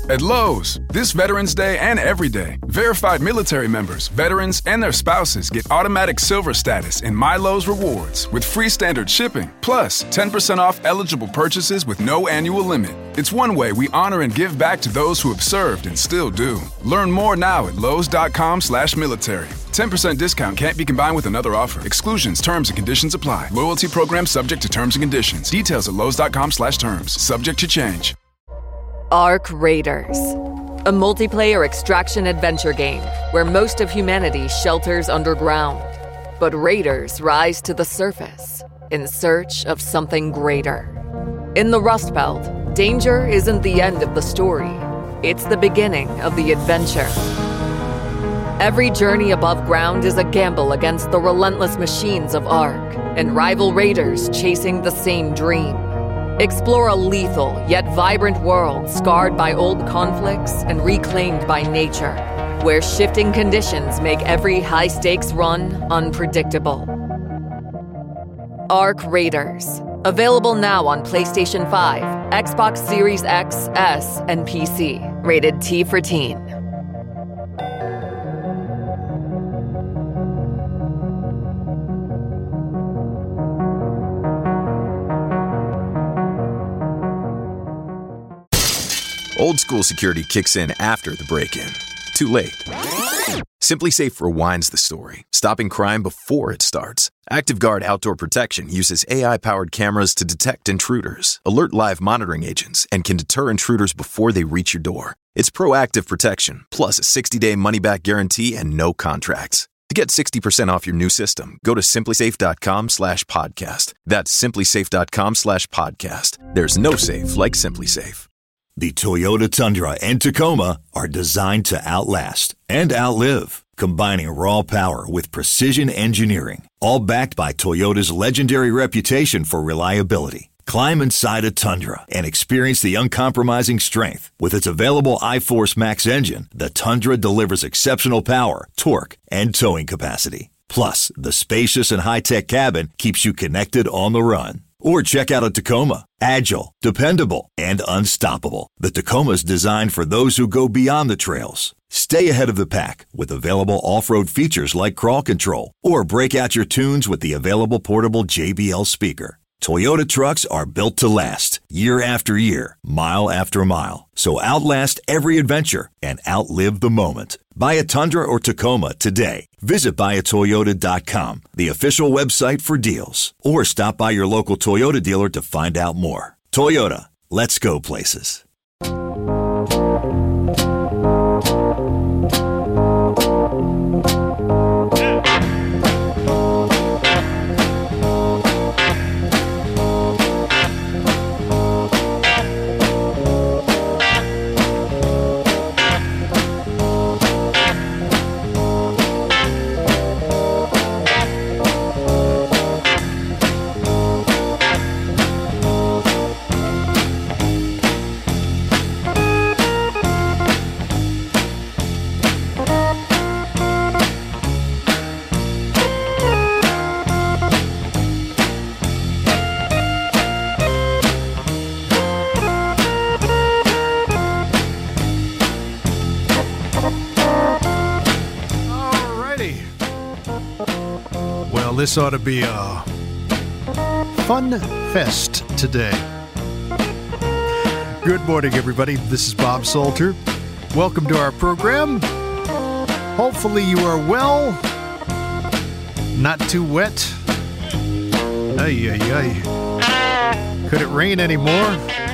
At Lowe's, this Veterans Day and every day, verified military members, veterans, and their spouses get automatic silver status in My Lowe's Rewards with free standard shipping, plus 10% off eligible purchases with no annual limit. It's one way we honor and give back to those who have served and still do. Learn more now at lowes.com/military. 10% discount can't be combined with another offer. Exclusions, terms, and conditions apply. Loyalty program subject to terms and conditions. Details at lowes.com/terms. Subject to change. Ark Raiders, a multiplayer extraction adventure game where most of humanity shelters underground. But raiders rise to the surface in search of something greater. In the Rust Belt, danger isn't the end of the story. It's the beginning of the adventure. Every journey above ground is a gamble against the relentless machines of Ark and rival raiders chasing the same dream. Explore a lethal yet vibrant world scarred by old conflicts and reclaimed by nature, where shifting conditions make every high-stakes run unpredictable. Ark Raiders. Available now on PlayStation 5, Xbox Series X, S, and PC. Rated T for Teen. Old school security kicks in after the break-in. Too late. SimpliSafe rewinds the story, stopping crime before it starts. ActiveGuard Outdoor Protection uses AI-powered cameras to detect intruders, alert live monitoring agents, and can deter intruders before they reach your door. It's proactive protection, plus a 60-day money-back guarantee and no contracts. To get 60% off your new system, go to simplisafe.com/podcast. That's simplisafe.com/podcast. There's no safe like SimpliSafe. The Toyota Tundra and Tacoma are designed to outlast and outlive, combining raw power with precision engineering, all backed by Toyota's legendary reputation for reliability. Climb inside a Tundra and experience the uncompromising strength. With its available iForce Max engine, the Tundra delivers exceptional power, torque, and towing capacity. Plus, the spacious and high-tech cabin keeps you connected on the run. Or check out a Tacoma. Agile, dependable, and unstoppable. The Tacoma's designed for those who go beyond the trails. Stay ahead of the pack with available off-road features like crawl control. Or break out your tunes with the available portable JBL speaker. Toyota trucks are built to last, year after year, mile after mile. So outlast every adventure and outlive the moment. Buy a Tundra or Tacoma today. Visit buyatoyota.com, the official website for deals. Or stop by your local Toyota dealer to find out more. Toyota, let's go places. This ought to be a fun fest today. Good morning, everybody. This is Bob Salter. Welcome to our program. Hopefully you are well, not too wet. Ay, ay, ay. Could it rain anymore?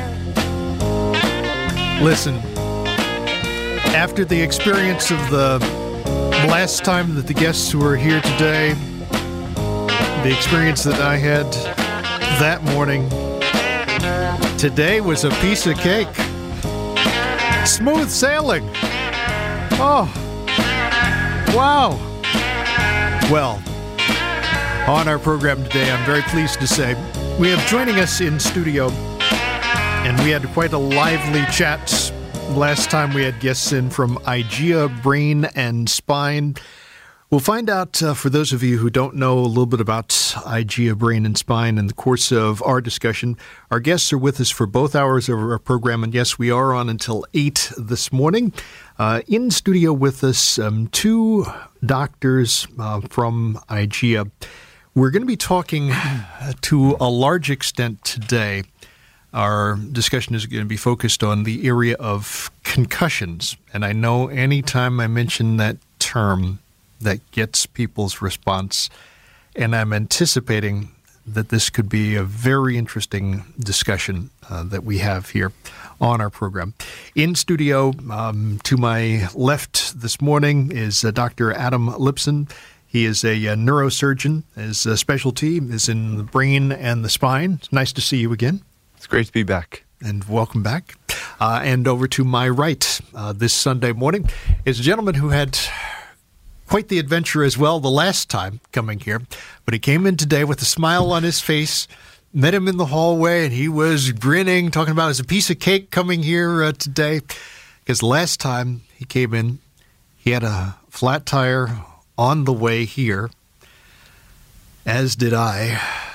Listen, after the experience of the last time that the guests were here today, the experience that I had that morning, today was a piece of cake. Smooth sailing. Oh, wow. Well, on our program today, I'm very pleased to say we have joining us in studio, and we had quite a lively chat last time we had guests in from IGEA Brain and Spine. We'll find out, for those of you who don't know a little bit about IGEA Brain and Spine in the course of our discussion. Our guests are with us for both hours of our program, and yes, we are on until 8 this morning. In studio with us, two doctors from IGEA. We're going to be talking to a large extent today. Our discussion is going to be focused on the area of concussions, and I know anytime I mention that term, that gets people's response, and I'm anticipating that this could be a very interesting discussion that we have here on our program. In studio, to my left this morning is Dr. Adam Lipson. He is a neurosurgeon. His specialty is in the brain and the spine. It's nice to see you again. It's great to be back. And welcome back. And over to my right this Sunday morning is a gentleman who had quite the adventure as well the last time coming here, but he came in today with a smile on his face, met him in the hallway, and he was grinning, talking about it as a piece of cake coming here today, because last time he came in, he had a flat tire on the way here, as did I.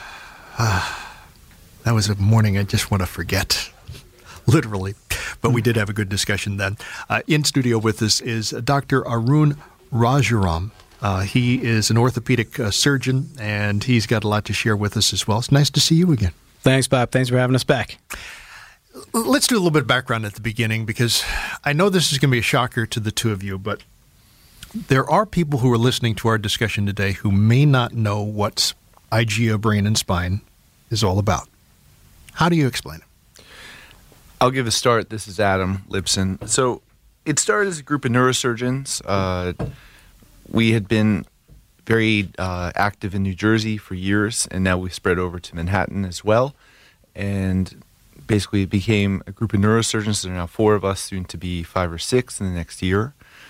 That was a morning I just want to forget, literally, but we did have a good discussion then. In studio with us is Dr. Arun Rajaram. He is an orthopedic surgeon, and he's got a lot to share with us as well. It's nice to see you again. Thanks, Bob. Thanks for having us back. Let's do a little bit of background at the beginning, because I know this is going to be a shocker to the two of you, but there are people who are listening to our discussion today who may not know what IGEA Brain and Spine is all about. How do you explain it? I'll give a start. This is Adam Lipson. So it started as a group of neurosurgeons. We had been very active in New Jersey for years, and now we've spread over to Manhattan as well. And basically it became a group of neurosurgeons. There are now 4 of us, soon to be 5 or 6 in the next year.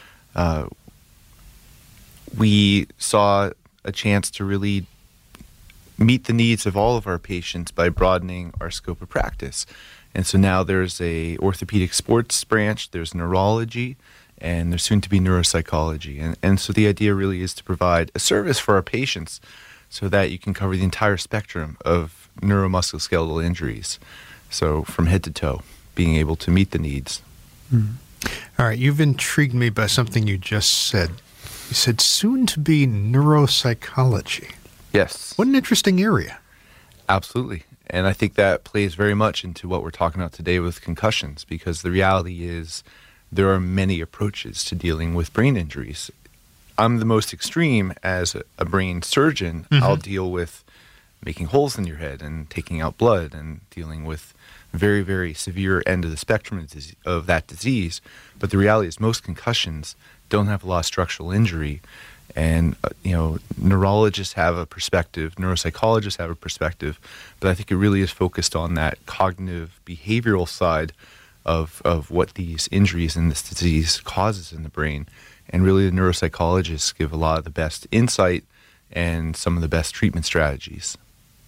We saw a chance to really meet the needs of all of our patients by broadening our scope of practice. And so now there's a orthopedic sports branch, there's neurology, and there's soon to be neuropsychology. And so the idea really is to provide a service for our patients so that you can cover the entire spectrum of neuromusculoskeletal injuries. So from head to toe, being able to meet the needs. All right, you've intrigued me by something you just said. You said soon to be neuropsychology. Yes. What an interesting area. Absolutely. And I think that plays very much into what we're talking about today with concussions, because the reality is there are many approaches to dealing with brain injuries. I'm the most extreme as a brain surgeon. Mm-hmm. I'll deal with making holes in your head and taking out blood and dealing with very, very severe end of the spectrum of that disease. But the reality is most concussions don't have a lot of structural injury. And, neurologists have a perspective, neuropsychologists have a perspective, but I think it really is focused on that cognitive behavioral side of what these injuries in this disease causes in the brain. And really the neuropsychologists give a lot of the best insight and some of the best treatment strategies.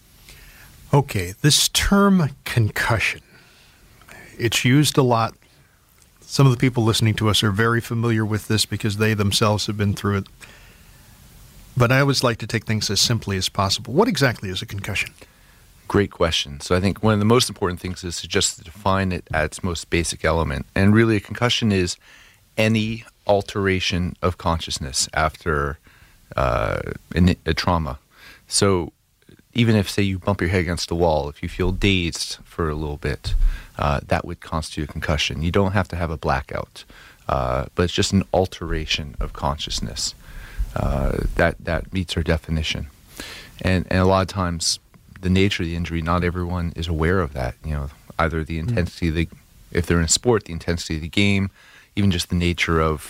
Okay, this term concussion, it's used a lot. Some of the people listening to us are very familiar with this because they themselves have been through it. But I always like to take things as simply as possible. What exactly is a concussion? Great question. So I think one of the most important things is to just define it at its most basic element. And really a concussion is any alteration of consciousness after a trauma. So even if, say, you bump your head against a wall, if you feel dazed for a little bit, that would constitute a concussion. You don't have to have a blackout, but it's just an alteration of consciousness. That meets our definition. And a lot of times, the nature of the injury, not everyone is aware of that. Either the intensity of if they're in a sport, the intensity of the game, even just the nature of,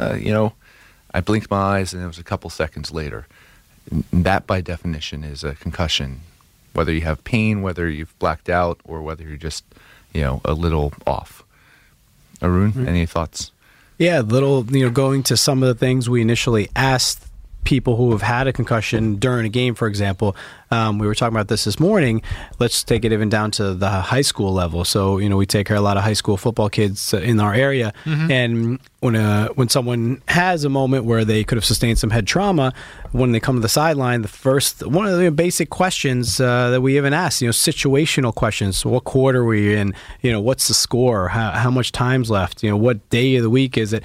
I blinked my eyes and it was a couple seconds later. That, by definition, is a concussion. Whether you have pain, whether you've blacked out, or whether you're just, a little off. Arun, any thoughts? Yeah, going to some of the things we initially asked people who have had a concussion during a game, for example. We were talking about this morning. Let's take it even down to the high school level. So, we take care of a lot of high school football kids in our area. And when someone has a moment where they could have sustained some head trauma, when they come to the sideline, one of the basic questions that we even ask, situational questions. So what quarter were you in? What's the score? How much time's left? What day of the week is it?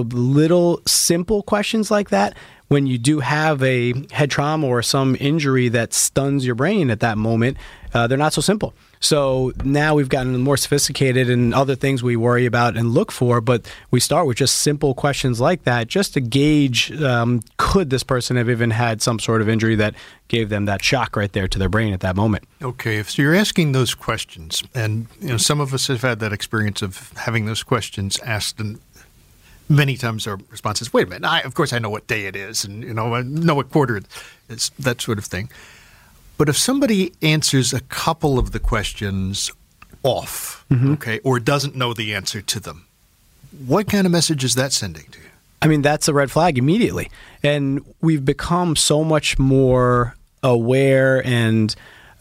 Little simple questions like that. When you do have a head trauma or some injury that stuns your brain at that moment, they're not so simple. So now we've gotten more sophisticated in other things we worry about and look for, but we start with just simple questions like that just to gauge, could this person have even had some sort of injury that gave them that shock right there to their brain at that moment? Okay, so you're asking those questions, and some of us have had that experience of having those questions asked, and many times our response is, wait a minute, of course I know what day it is, and I know what quarter it is, that sort of thing. But if somebody answers a couple of the questions off, okay, or doesn't know the answer to them, what kind of message is that sending to you? I mean, that's a red flag immediately. And we've become so much more aware and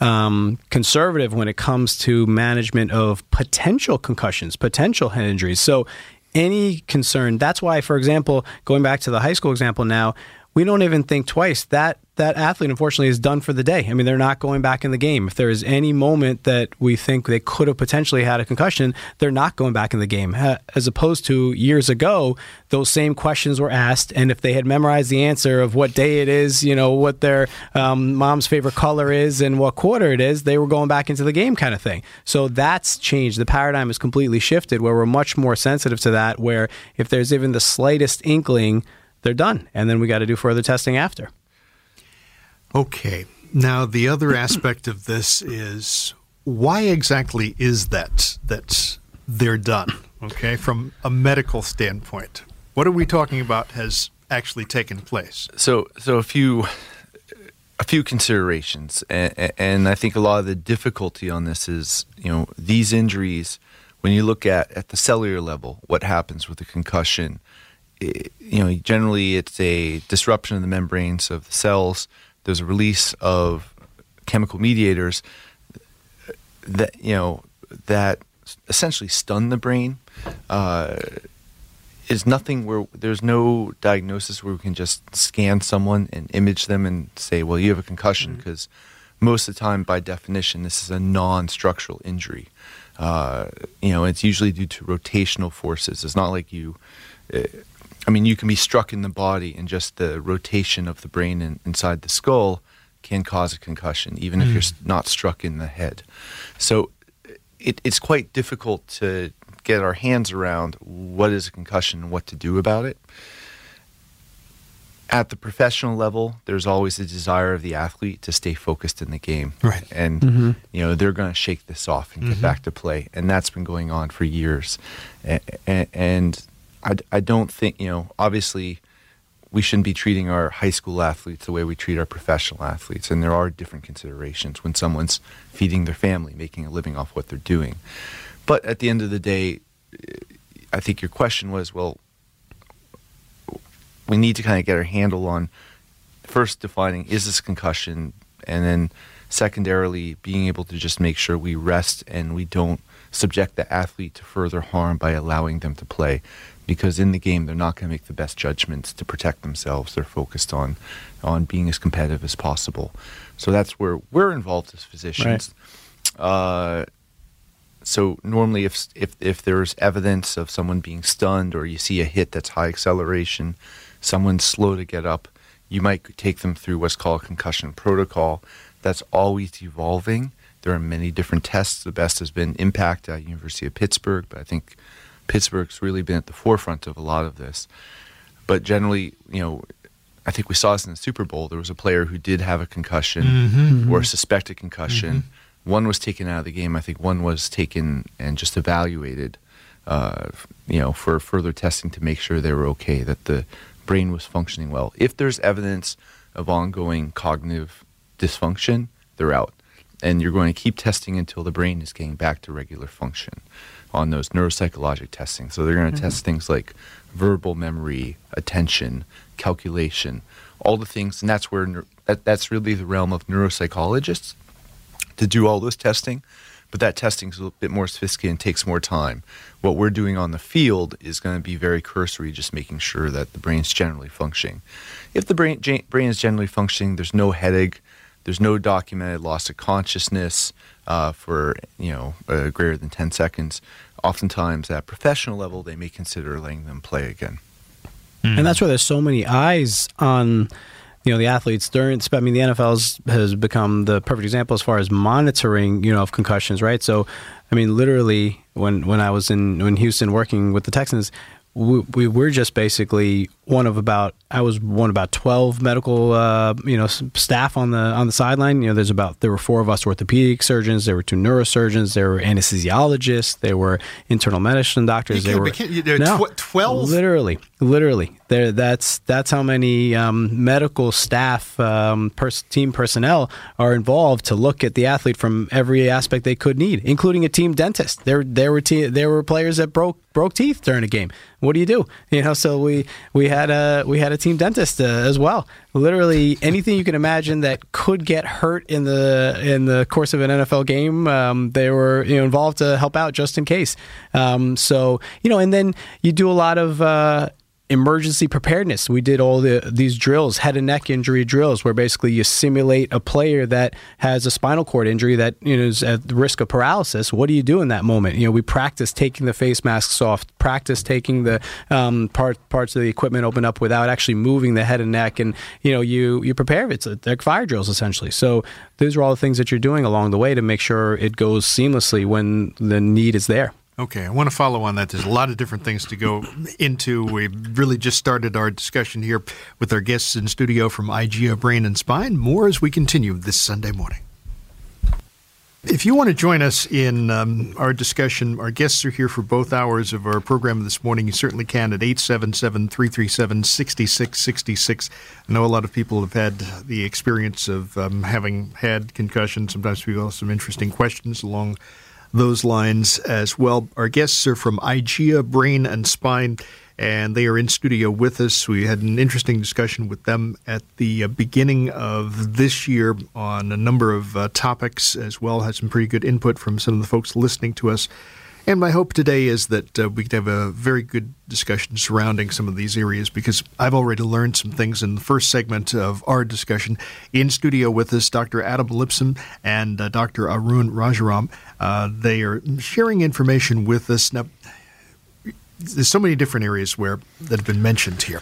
conservative when it comes to management of potential concussions, potential head injuries. So any concern, that's why, for example, going back to the high school example now, we don't even think twice. That athlete, unfortunately, is done for the day. I mean, they're not going back in the game. If there is any moment that we think they could have potentially had a concussion, they're not going back in the game. As opposed to years ago, those same questions were asked, and if they had memorized the answer of what day it is, what their mom's favorite color is and what quarter it is, they were going back into the game kind of thing. So that's changed. The paradigm has completely shifted where we're much more sensitive to that, where if there's even the slightest inkling, they're done. And then we got to do further testing after. Okay. Now, the other aspect of this is, why exactly is that they're done, okay, from a medical standpoint? What are we talking about has actually taken place? So a few considerations, and I think a lot of the difficulty on this is, these injuries, when you look at the cellular level, what happens with a concussion, generally it's a disruption of the membranes of the cells. There's a release of chemical mediators that that essentially stun the brain. Is nothing where there's no diagnosis where we can just scan someone and image them and say, well, you have a concussion, because most of the time, by definition, this is a non-structural injury. It's usually due to rotational forces. It's not like you can be struck in the body, and just the rotation of the brain inside the skull can cause a concussion, even if you're not struck in the head. So it's quite difficult to get our hands around what is a concussion and what to do about it. At the professional level, there's always a desire of the athlete to stay focused in the game. Right. And, they're going to shake this off and get back to play. And that's been going on for years. And I don't think, obviously we shouldn't be treating our high school athletes the way we treat our professional athletes. And there are different considerations when someone's feeding their family, making a living off what they're doing. But at the end of the day, I think your question was, well, we need to kind of get our handle on first defining, is this a concussion? And then secondarily, being able to just make sure we rest and we don't subject the athlete to further harm by allowing them to play. Because in the game, they're not going to make the best judgments to protect themselves. They're focused on being as competitive as possible. So that's where we're involved as physicians. Right. So normally if there's evidence of someone being stunned, or you see a hit that's high acceleration, someone's slow to get up, you might take them through what's called a concussion protocol. That's always evolving. There are many different tests. The best has been IMPACT at University of Pittsburgh, but I think Pittsburgh's really been at the forefront of a lot of this. But generally, I think we saw this in the Super Bowl. There was a player who did have a concussion or a suspected concussion. One was taken out of the game. I think one was taken and just evaluated, for further testing to make sure they were okay, that the brain was functioning well. If there's evidence of ongoing cognitive dysfunction, they're out. And you're going to keep testing until the brain is getting back to regular function. on those neuropsychologic testing. So they're going to test things like verbal memory, attention, calculation, all the things, and that's where that's really the realm of neuropsychologists to do all this testing. But that testing is a little bit more sophisticated and takes more time. What we're doing on the field is going to be very cursory, just making sure that the brain's generally functioning. If the brain is generally functioning, there's no headache, there's no documented loss of consciousness for greater than 10 seconds. Oftentimes, at professional level, they may consider letting them play again. And that's where there's so many eyes on the athletes the NFL has become the perfect example as far as monitoring, of concussions, right? So, literally, when I was in Houston working with the Texans, we were just basically one of about 12 medical staff on the sideline. There were 4 of us orthopedic surgeons, there were 2 neurosurgeons, there were anesthesiologists, there were internal medicine doctors. 12? Literally. That's how many medical staff, team personnel are involved to look at the athlete from every aspect they could need, including a team dentist. There were players that broke teeth during a game. What do you do? So we had a team dentist as well. Literally anything you can imagine that could get hurt in the course of an NFL game, they were involved to help out just in case. And then you do a lot of emergency preparedness. We did all these drills, head and neck injury drills, where basically you simulate a player that has a spinal cord injury that is at the risk of paralysis. What do you do in that moment? We practice taking the face masks off, practice taking the parts of the equipment open up without actually moving the head and neck, and you prepare. They're fire drills essentially. So those are all the things that you're doing along the way to make sure it goes seamlessly when the need is there. Okay, I want to follow on that. There's a lot of different things to go into. We really just started our discussion here with our guests in studio from IGEA Brain and Spine. More as we continue this Sunday morning. If you want to join us in our discussion, our guests are here for both hours of our program this morning. You certainly can at 877-337-6666. I know a lot of people have had the experience of having had concussion. Sometimes people have some interesting questions along those lines as well. Our guests are from IGEA Brain and Spine, and they are in studio with us. We had an interesting discussion with them at the beginning of this year on a number of topics as well. Had some pretty good input from some of the folks listening to us. And my hope today is that we could have a very good discussion surrounding some of these areas, because I've already learned some things in the first segment of our discussion. In studio with us, Dr. Adam Lipson and Dr. Arun Rajaram. They are sharing information with us. Now, there's so many different areas that have been mentioned here.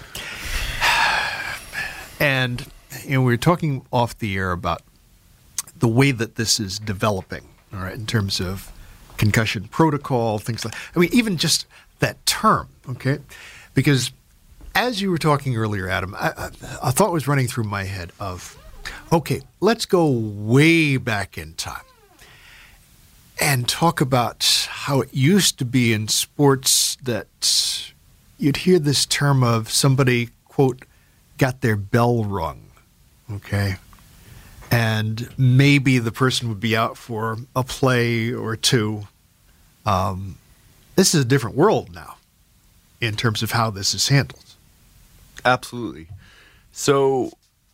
And we were talking off the air about the way that this is developing, all right, in terms of concussion protocol, things like, even just that term, okay? Because as you were talking earlier, Adam, a thought was running through my head of, okay, let's go way back in time and talk about how it used to be in sports that you'd hear this term of somebody, quote, got their bell rung, okay? And maybe the person would be out for a play or two. This is a different world now in terms of how this is handled. Absolutely. So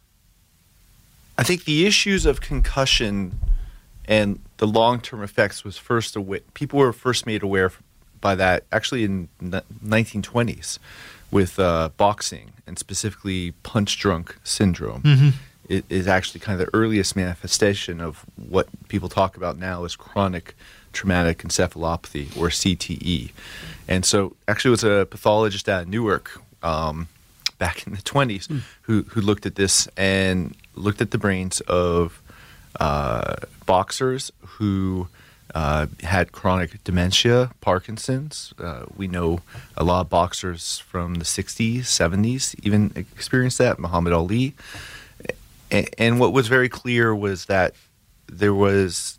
I think the issues of concussion and the long-term effects was people were first made aware by that actually in the 1920s with boxing, and specifically punch-drunk syndrome. Mm-hmm. It is actually kind of the earliest manifestation of what people talk about now as chronic traumatic encephalopathy, or CTE. And so actually it was a pathologist at Newark back in the 20s who looked at this and looked at the brains of boxers who had chronic dementia, Parkinson's. We know a lot of boxers from the 60s, 70s even experienced that, Muhammad Ali. And what was very clear was that there was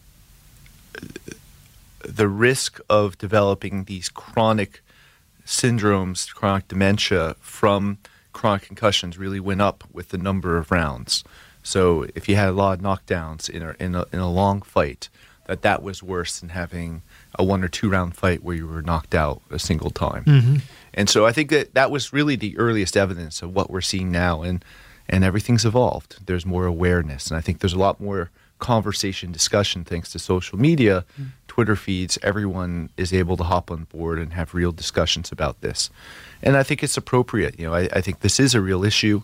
the risk of developing these chronic syndromes, chronic dementia from chronic concussions really went up with the number of rounds. So if you had a lot of knockdowns in a long fight, that was worse than having a 1 or 2 round fight where you were knocked out a single time. And so I think that was really the earliest evidence of what we're seeing now, and everything's evolved. There's more awareness, and I think there's a lot more conversation, discussion, thanks to social media, Twitter feeds. Everyone is able to hop on board and have real discussions about this. And I think it's appropriate. I think this is a real issue.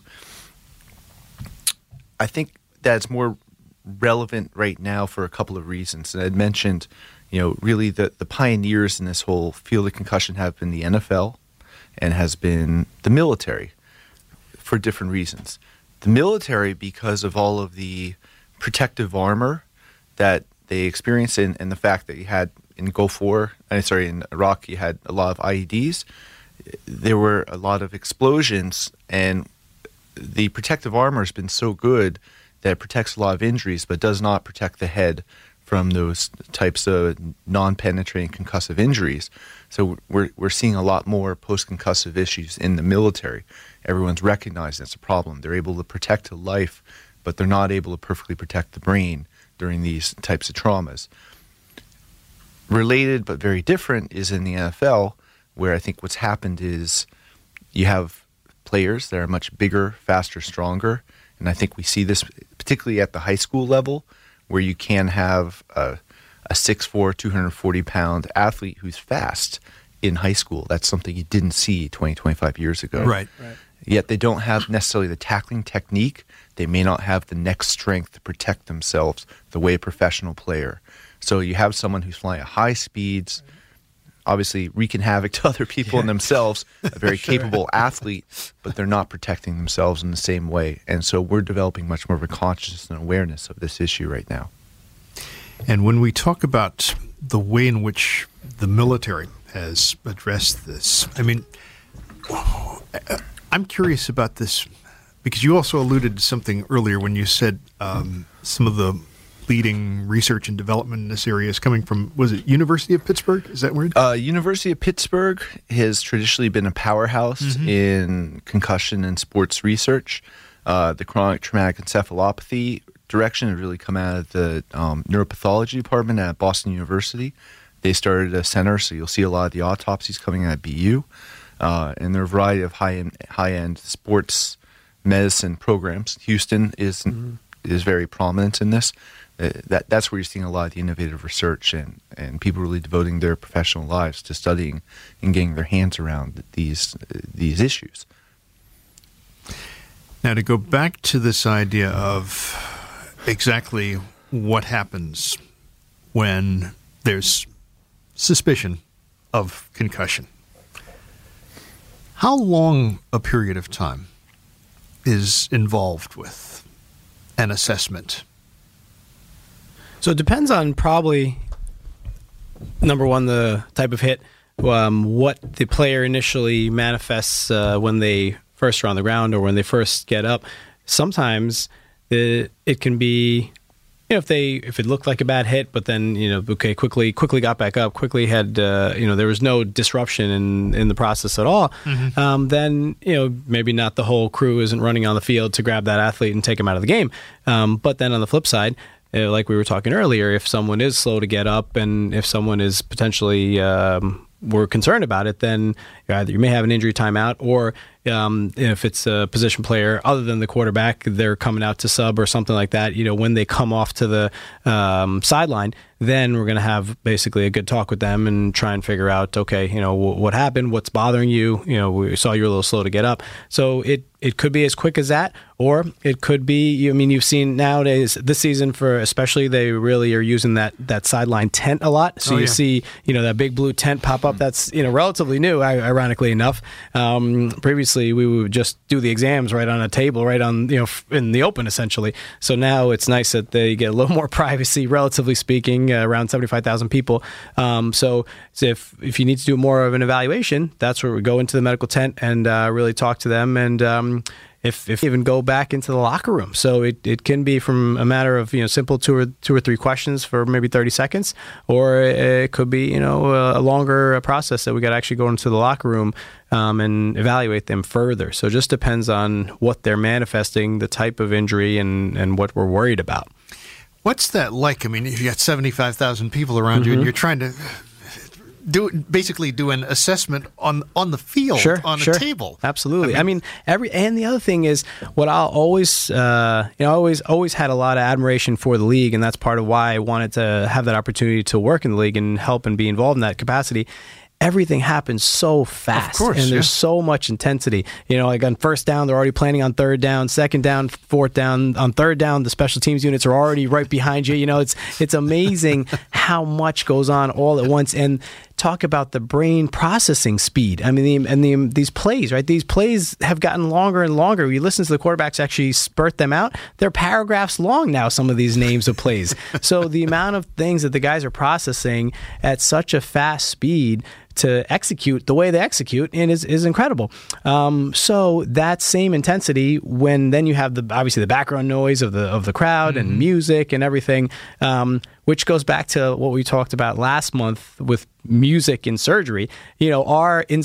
I think that's more relevant right now for a couple of reasons. And I'd mentioned, really the pioneers in this whole field of concussion have been the NFL and has been the military for different reasons. The military, because of all of the protective armor that they experienced and the fact that you had in in Iraq, you had a lot of IEDs. There were a lot of explosions, and the protective armor has been so good that it protects a lot of injuries, but does not protect the head from those types of non-penetrating concussive injuries. So we're seeing a lot more post-concussive issues in the military. Everyone's recognized that's a problem. They're able to protect life, but they're not able to perfectly protect the brain during these types of traumas. Related but very different is in the NFL, where I think what's happened is you have players that are much bigger, faster, stronger, and I think we see this particularly at the high school level, where you can have a 6'4", 240-pound athlete who's fast in high school. That's something you didn't see 20, 25 years ago. Right. Yet they don't have necessarily the tackling technique. They may not have the neck strength to protect themselves the way a professional player. So you have someone who's flying at high speeds, obviously wreaking havoc to other people and themselves, a very capable athlete, but they're not protecting themselves in the same way. And so we're developing much more of a consciousness and awareness of this issue right now. And when we talk about the way in which the military has addressed this, I mean, I'm curious about this because you also alluded to something earlier when you said some of the leading research and development in this area is coming from, was it University of Pittsburgh? Is that weird? University of Pittsburgh has traditionally been a powerhouse in concussion and sports research. The chronic traumatic encephalopathy direction has really come out of the neuropathology department at Boston University. They started a center, so you'll see a lot of the autopsies coming out of BU. And there are a variety of high-end sports medicine programs. Houston is very prominent in this. That's where you're seeing a lot of the innovative research and people really devoting their professional lives to studying and getting their hands around these issues. Now, to go back to this idea of exactly what happens when there's suspicion of concussion, how long a period of time is involved with an assessment? So it depends on probably, number one, the type of hit, what the player initially manifests when they first are on the ground or when they first get up. Sometimes it can be, if it looked like a bad hit, but then quickly got back up, quickly had there was no disruption in the process at all. Then maybe not the whole crew isn't running on the field to grab that athlete and take him out of the game. But then on the flip side, like we were talking earlier, if someone is slow to get up and if someone is potentially we're concerned about it, then either you may have an injury timeout, or if it's a position player other than the quarterback, they're coming out to sub or something like that. When they come off to the sideline, then we're going to have basically a good talk with them and try and figure out, okay, what happened, what's bothering you. We saw you're a little slow to get up. So it could be as quick as that, or it could be, you've seen nowadays this season especially they really are using that sideline tent a lot. So you see, that big blue tent pop up. That's, relatively new, ironically enough. Previously we would just do the exams right on a table, right on, in the open essentially. So now it's nice that they get a little more privacy, relatively speaking, around 75,000 people. So if you need to do more of an evaluation, that's where we go into the medical tent and really talk to them, and if even go back into the locker room. So it can be from a matter of simple two or three questions for maybe 30 seconds, or it could be a longer process that we got to actually go into the locker room and evaluate them further. So it just depends on what they're manifesting, the type of injury, and what we're worried about. What's that like? I mean, if you got 75,000 people around you and you're trying to basically do an assessment on the field, on a table. Absolutely. I mean, and the other thing is what I'll always, always had a lot of admiration for the league, and that's part of why I wanted to have that opportunity to work in the league and help and be involved in that capacity. Everything happens so fast, of course, and there's so much intensity. Like on first down, they're already planning on third down, second down, fourth down. On third down, the special teams units are already right behind you. It's amazing how much goes on all at once. And talk about the brain processing speed. I mean, these plays, right? These plays have gotten longer and longer. You listen to the quarterbacks actually spurt them out. They're paragraphs long now, some of these names of plays. So the amount of things that the guys are processing at such a fast speed to execute the way they execute and is incredible. So that same intensity, when then you have obviously the background noise of the crowd and music and everything, which goes back to what we talked about last month with music in surgery. Are in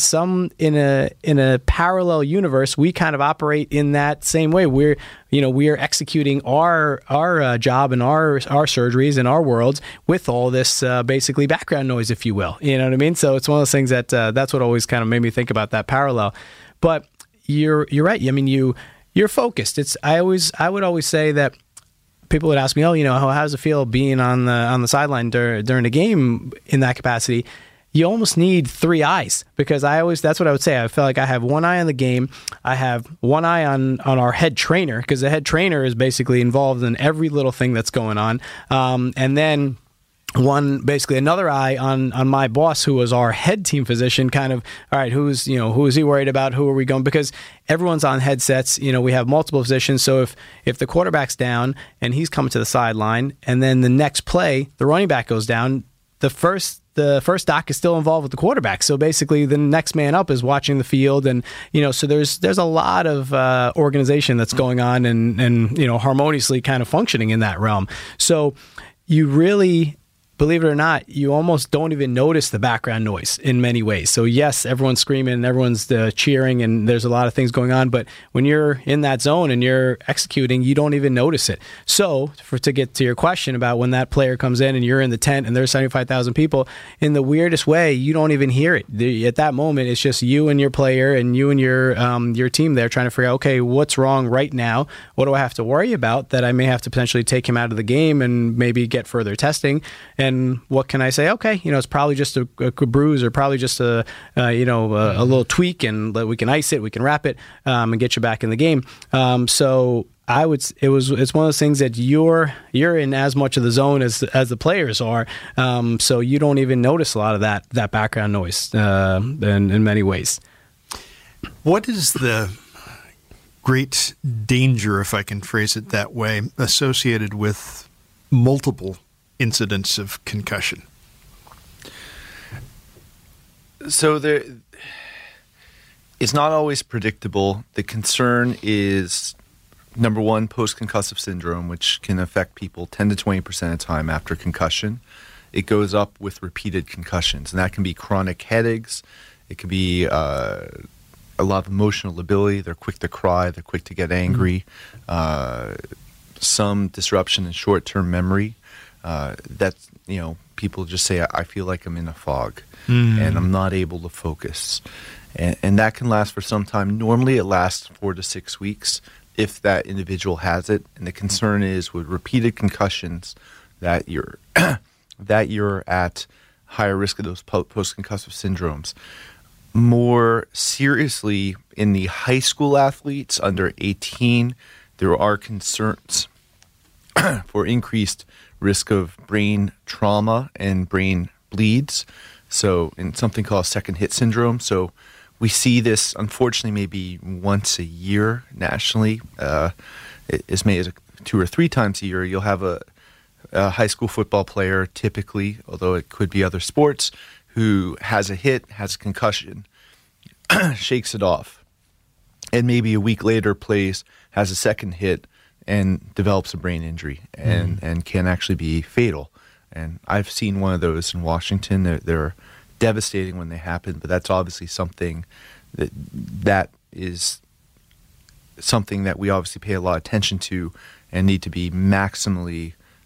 a parallel universe, we kind of operate in that same way. We are executing our job and our surgeries and our worlds with all this basically background noise, if you will. You know what I mean? So it's one of those things that that's what always kind of made me think about that parallel. But you're right. I mean, you're focused. I would always say that people would ask me, how does it feel being on the sideline during a game in that capacity? You almost need three eyes, because that's what I would say. I feel like I have one eye on the game. I have one eye on our head trainer, because the head trainer is basically involved in every little thing that's going on. And then another eye on my boss, who was our head team physician, kind of, all right, who is he worried about? Who are we going? Because everyone's on headsets. We have multiple physicians. So if the quarterback's down and he's coming to the sideline, and then the next play, the running back goes down, the first doc is still involved with the quarterback. So basically the next man up is watching the field. And, so there's a lot of organization that's going on and harmoniously kind of functioning in that realm. So you really, believe it or not, you almost don't even notice the background noise in many ways. So yes, everyone's screaming and everyone's cheering and there's a lot of things going on, but when you're in that zone and you're executing, you don't even notice it. So to get to your question about when that player comes in and you're in the tent and there's 75,000 people, in the weirdest way, you don't even hear it. At that moment, it's just you and your player and you and your team there trying to figure out, okay, what's wrong right now? What do I have to worry about that I may have to potentially take him out of the game and maybe get further testing? And what can I say? Okay, it's probably just a bruise, or probably just a little tweak, and we can ice it, we can wrap it, and get you back in the game. So it's one of those things that you're in as much of the zone as the players are. So you don't even notice a lot of that background noise in many ways. What is the great danger, if I can phrase it that way, associated with multiple incidents of concussion? So it's not always predictable. The concern is, number one, post-concussive syndrome, which can affect people 10 to 20% of the time after concussion. It goes up with repeated concussions, and that can be chronic headaches. It can be a lot of emotional lability. They're quick to cry. They're quick to get angry. Some disruption in short-term memory. That's, people just say, I feel like I'm in a fog and I'm not able to focus. And that can last for some time. Normally it lasts 4 to 6 weeks if that individual has it. And the concern is with repeated concussions that you're at higher risk of those post-concussive syndromes. More seriously, in the high school athletes under 18, there are concerns for increased risk of brain trauma and brain bleeds, so in something called second hit syndrome. So we see this, unfortunately, maybe once a year nationally. As many as 2 or 3 times a year, you'll have a high school football player, typically, although it could be other sports, who has a hit, has a concussion, shakes it off, and maybe a week later plays, has a second hit, and develops a brain injury and can actually be fatal. And I've seen one of those in Washington. They're devastating when they happen, but that's obviously something that is something that we obviously pay a lot of attention to and need to be maximally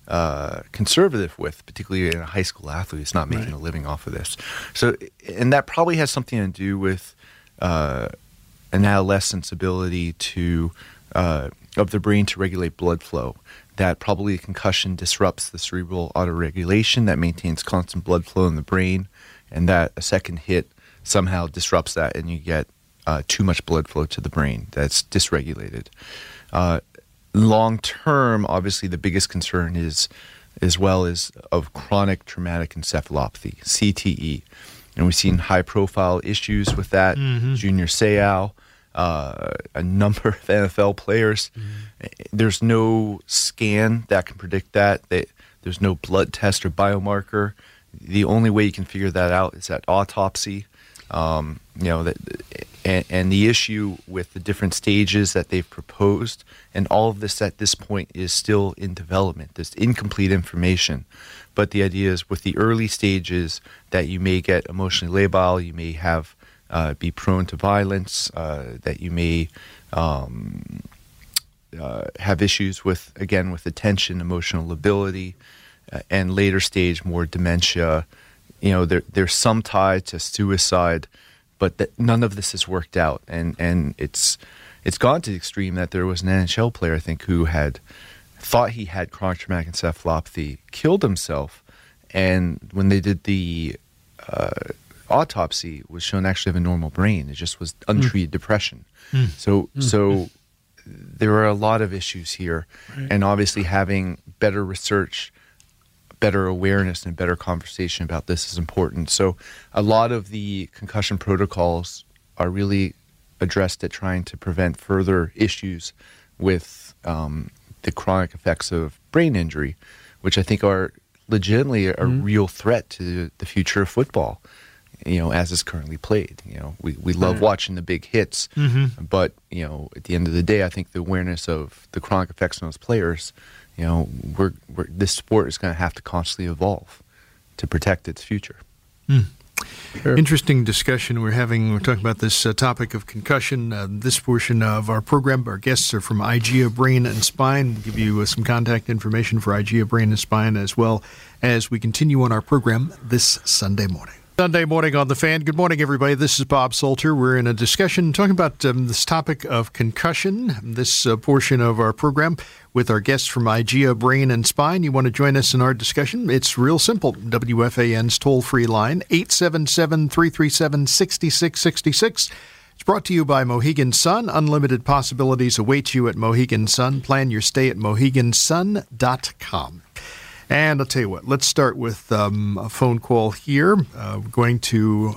conservative with, particularly in a high school athlete who's not making a living off of this. So, and that probably has something to do with an adolescent's ability to of the brain to regulate blood flow. That probably concussion disrupts the cerebral autoregulation that maintains constant blood flow in the brain, and that a second hit somehow disrupts that, and you get too much blood flow to the brain that's dysregulated. Long term, obviously, the biggest concern is of chronic traumatic encephalopathy, CTE. And we've seen high-profile issues with that. Junior Seau, a number of NFL players. There's no scan that can predict that. There's no blood test or biomarker. The only way you can figure that out is at autopsy. And the issue with the different stages that they've proposed, and all of this at this point is still in development. There's incomplete information. But the idea is with the early stages that you may get emotionally labile, you may have be prone to violence, that you may have issues with attention, emotional lability, and later stage more dementia. There's some tie to suicide, but none of this has worked out, and it's gone to the extreme that there was an NHL player, I think, who had thought he had chronic traumatic encephalopathy, killed himself, and when they did the autopsy, was shown actually have a normal brain. It just was untreated depression. So there are a lot of issues here, and obviously having better research, better awareness, and better conversation about this is important. So a lot of the concussion protocols are really addressed at trying to prevent further issues with the chronic effects of brain injury, which I think are legitimately a real threat to the future of football, as is currently played. We love watching the big hits, but, at the end of the day, I think the awareness of the chronic effects on those players, this sport is going to have to constantly evolve to protect its future. Sure. Interesting discussion we're having. We're talking about this topic of concussion. This portion of our program, our guests are from IGEA Brain and Spine. We'll give you some contact information for IGEA Brain and Spine as well as we continue on our program this Sunday morning. Sunday morning on The Fan. Good morning, everybody. This is Bob Salter. We're in a discussion talking about this topic of concussion, this portion of our program with our guests from IGEA Brain and Spine. You want to join us in our discussion? It's real simple. WFAN's toll-free line, 877-337-6666. It's brought to you by Mohegan Sun. Unlimited possibilities await you at Mohegan Sun. Plan your stay at mohegansun.com. And I'll tell you what, let's start with a phone call here. We're going to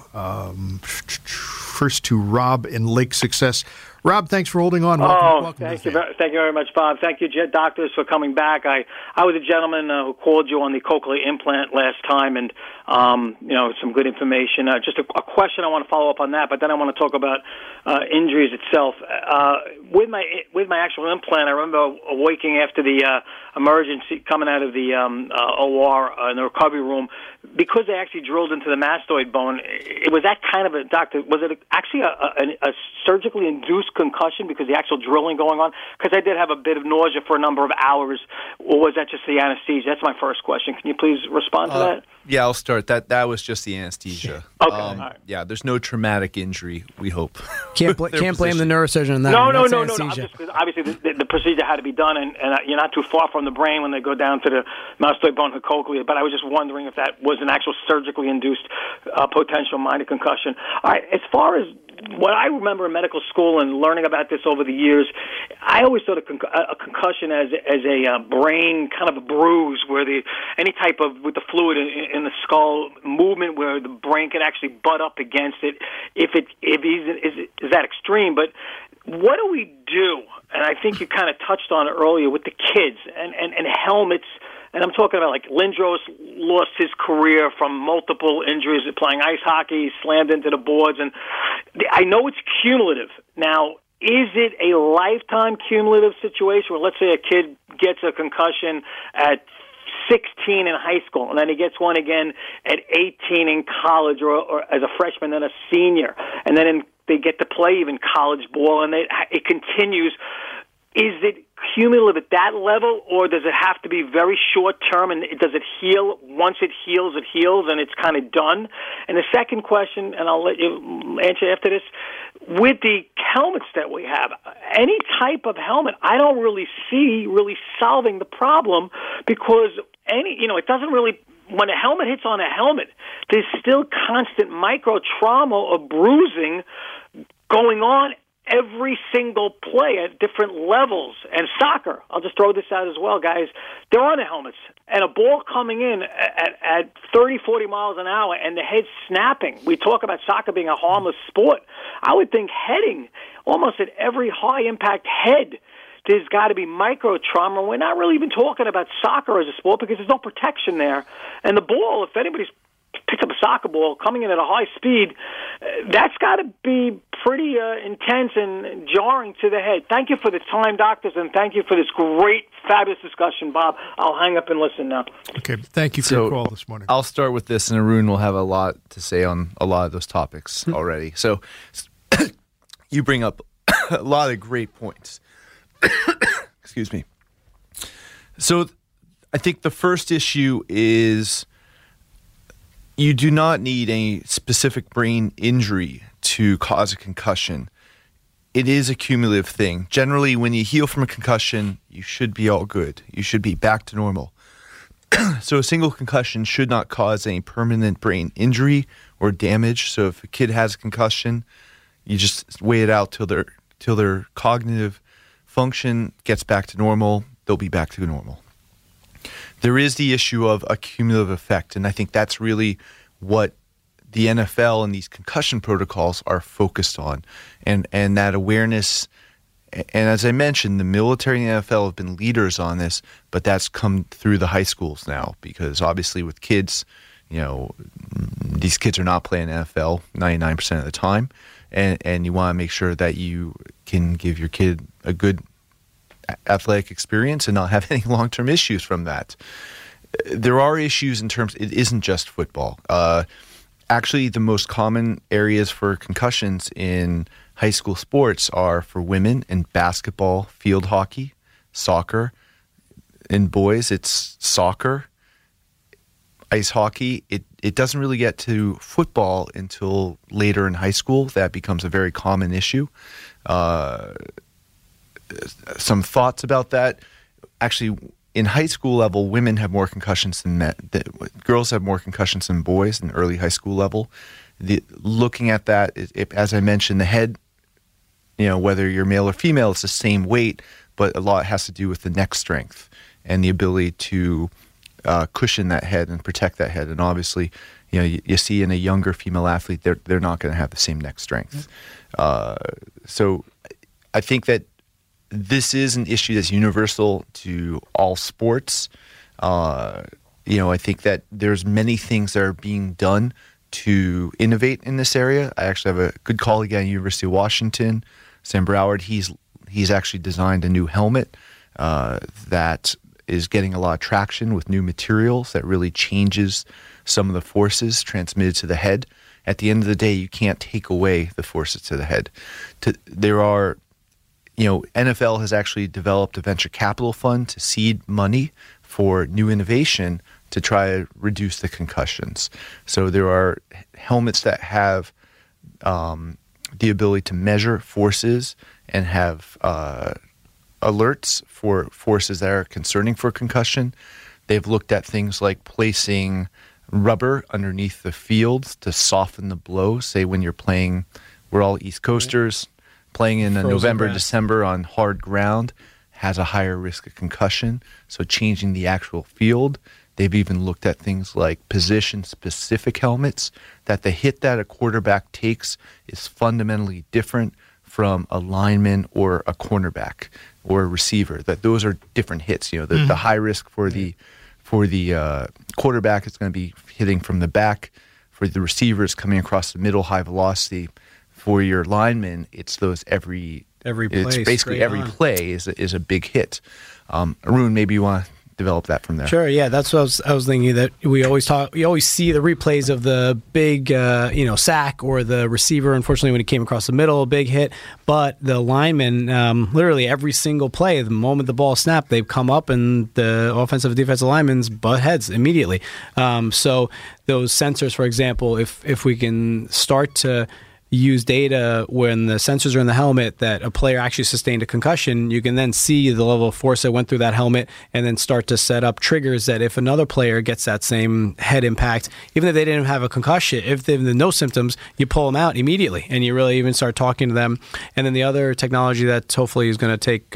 first to Rob in Lake Success. Rob, thanks for holding on. Welcome thank you very much, Bob. Thank you, doctors, for coming back. I was a gentleman who called you on the cochlear implant last time, and some good information. Just a question. I want to follow up on that, but then I want to talk about injuries itself. With my actual implant, I remember waking after the emergency, coming out of the OR in the recovery room, because they actually drilled into the mastoid bone. It was that kind of a doctor. Was it actually a surgically induced concussion because the actual drilling going on? Because I did have a bit of nausea for a number of hours. Or was that just the anesthesia? That's my first question. Can you please respond to that? Yeah, I'll start. That was just the anesthesia. Okay. All right. Yeah, there's no traumatic injury, we hope. Can't blame the neurosurgeon on that. No. Obviously, the procedure had to be done, and you're not too far from the brain when they go down to the mastoid bone and cochlea. But I was just wondering if that was an actual surgically induced potential minor concussion. All right. As far as what I remember in medical school and learning about this over the years, I always thought a concussion as a brain kind of a bruise where any type of with the fluid in the skull movement where the brain can actually butt up against it is that extreme. But what do we do? And I think you kind of touched on it earlier with the kids and helmets. And I'm talking about like Lindros lost his career from multiple injuries playing ice hockey, he slammed into the boards. And I know it's cumulative. Now, is it a lifetime cumulative situation where let's say a kid gets a concussion at 16 in high school, and then he gets one again at 18 in college or as a freshman and a senior, and then they get to play even college ball, and it continues. Is it cumulative at that level, or does it have to be very short term, and does it heal? Once it heals, and it's kind of done? And the second question, and I'll let you answer after this, with the helmets that we have, any type of helmet, I don't really see solving the problem, because it doesn't really, when a helmet hits on a helmet, there's still constant micro trauma or bruising going on every single play at different levels. And soccer, I'll just throw this out as well, guys, they're on the helmets, and a ball coming in at 30, 40 miles an hour, and the head's snapping. We talk about soccer being a harmless sport. I would think heading, almost at every high-impact head, there's got to be micro trauma. We're not really even talking about soccer as a sport because there's no protection there. And the ball, if anybody's picked up a soccer ball coming in at a high speed, that's got to be pretty intense and jarring to the head. Thank you for the time, doctors, and thank you for this great, fabulous discussion, Bob. I'll hang up and listen now. Okay, thank you for your call this morning. I'll start with this, and Arun will have a lot to say on a lot of those topics already. So you bring up a lot of great points. Excuse me. So I think the first issue is you do not need a specific brain injury to cause a concussion. It is a cumulative thing. Generally, when you heal from a concussion, you should be all good. You should be back to normal. So a single concussion should not cause any permanent brain injury or damage. So if a kid has a concussion, you just wait it out till their cognitive function gets back to normal. They'll be back to normal. There is the issue of a cumulative effect, and I think that's really what the NFL and these concussion protocols are focused on, and that awareness. And as I mentioned, the military and the NFL have been leaders on this, but that's come through the high schools now, because obviously with kids, these kids are not playing NFL 99% of the time, and you want to make sure that you can give your kid a good athletic experience and not have any long-term issues from that. There are issues in terms, it isn't just football. Actually, the most common areas for concussions in high school sports are for women in basketball, field hockey, soccer. In boys, it's soccer, ice hockey. It doesn't really get to football until later in high school. That becomes a very common issue. Some thoughts about that. Actually, in high school level, women have more concussions than men. Girls have more concussions than boys in early high school level. Looking at that, as I mentioned, the head, whether you're male or female, it's the same weight, but a lot has to do with the neck strength and the ability to cushion that head and protect that head. And obviously, you see in a younger female athlete, they're not going to have the same neck strength. So I think that this is an issue that's universal to all sports. I think that there's many things that are being done to innovate in this area. I actually have a good colleague at the University of Washington, Sam Broward. He's actually designed a new helmet that is getting a lot of traction with new materials that really changes some of the forces transmitted to the head. At the end of the day, you can't take away the forces to the head. NFL has actually developed a venture capital fund to seed money for new innovation to try to reduce the concussions. So there are helmets that have the ability to measure forces and have alerts for forces that are concerning for concussion. They've looked at things like placing rubber underneath the fields to soften the blow. Say when you're playing, we're all East Coasters, playing in November, grass. December on hard ground has a higher risk of concussion. So changing the actual field. They've even looked at things like position-specific helmets, that the hit that a quarterback takes is fundamentally different from a lineman or a cornerback or a receiver, that those are different hits. The high risk for the quarterback is going to be hitting from the back. For the receivers coming across the middle, high velocity. For your lineman, it's those every play. It's basically every play is a big hit. Arun, maybe you want to develop that from there. Sure, yeah, that's what I was thinking. That we always see the replays of the big, sack or the receiver. Unfortunately, when he came across the middle, a big hit. But the linemen, literally every single play, the moment the ball snapped, they've come up and the offensive and defensive linemen's butt heads immediately. So those sensors, for example, if we can start to use data when the sensors are in the helmet that a player actually sustained a concussion, you can then see the level of force that went through that helmet and then start to set up triggers that if another player gets that same head impact, even if they didn't have a concussion, if they have no symptoms, you pull them out immediately and you really even start talking to them. And then the other technology that hopefully is going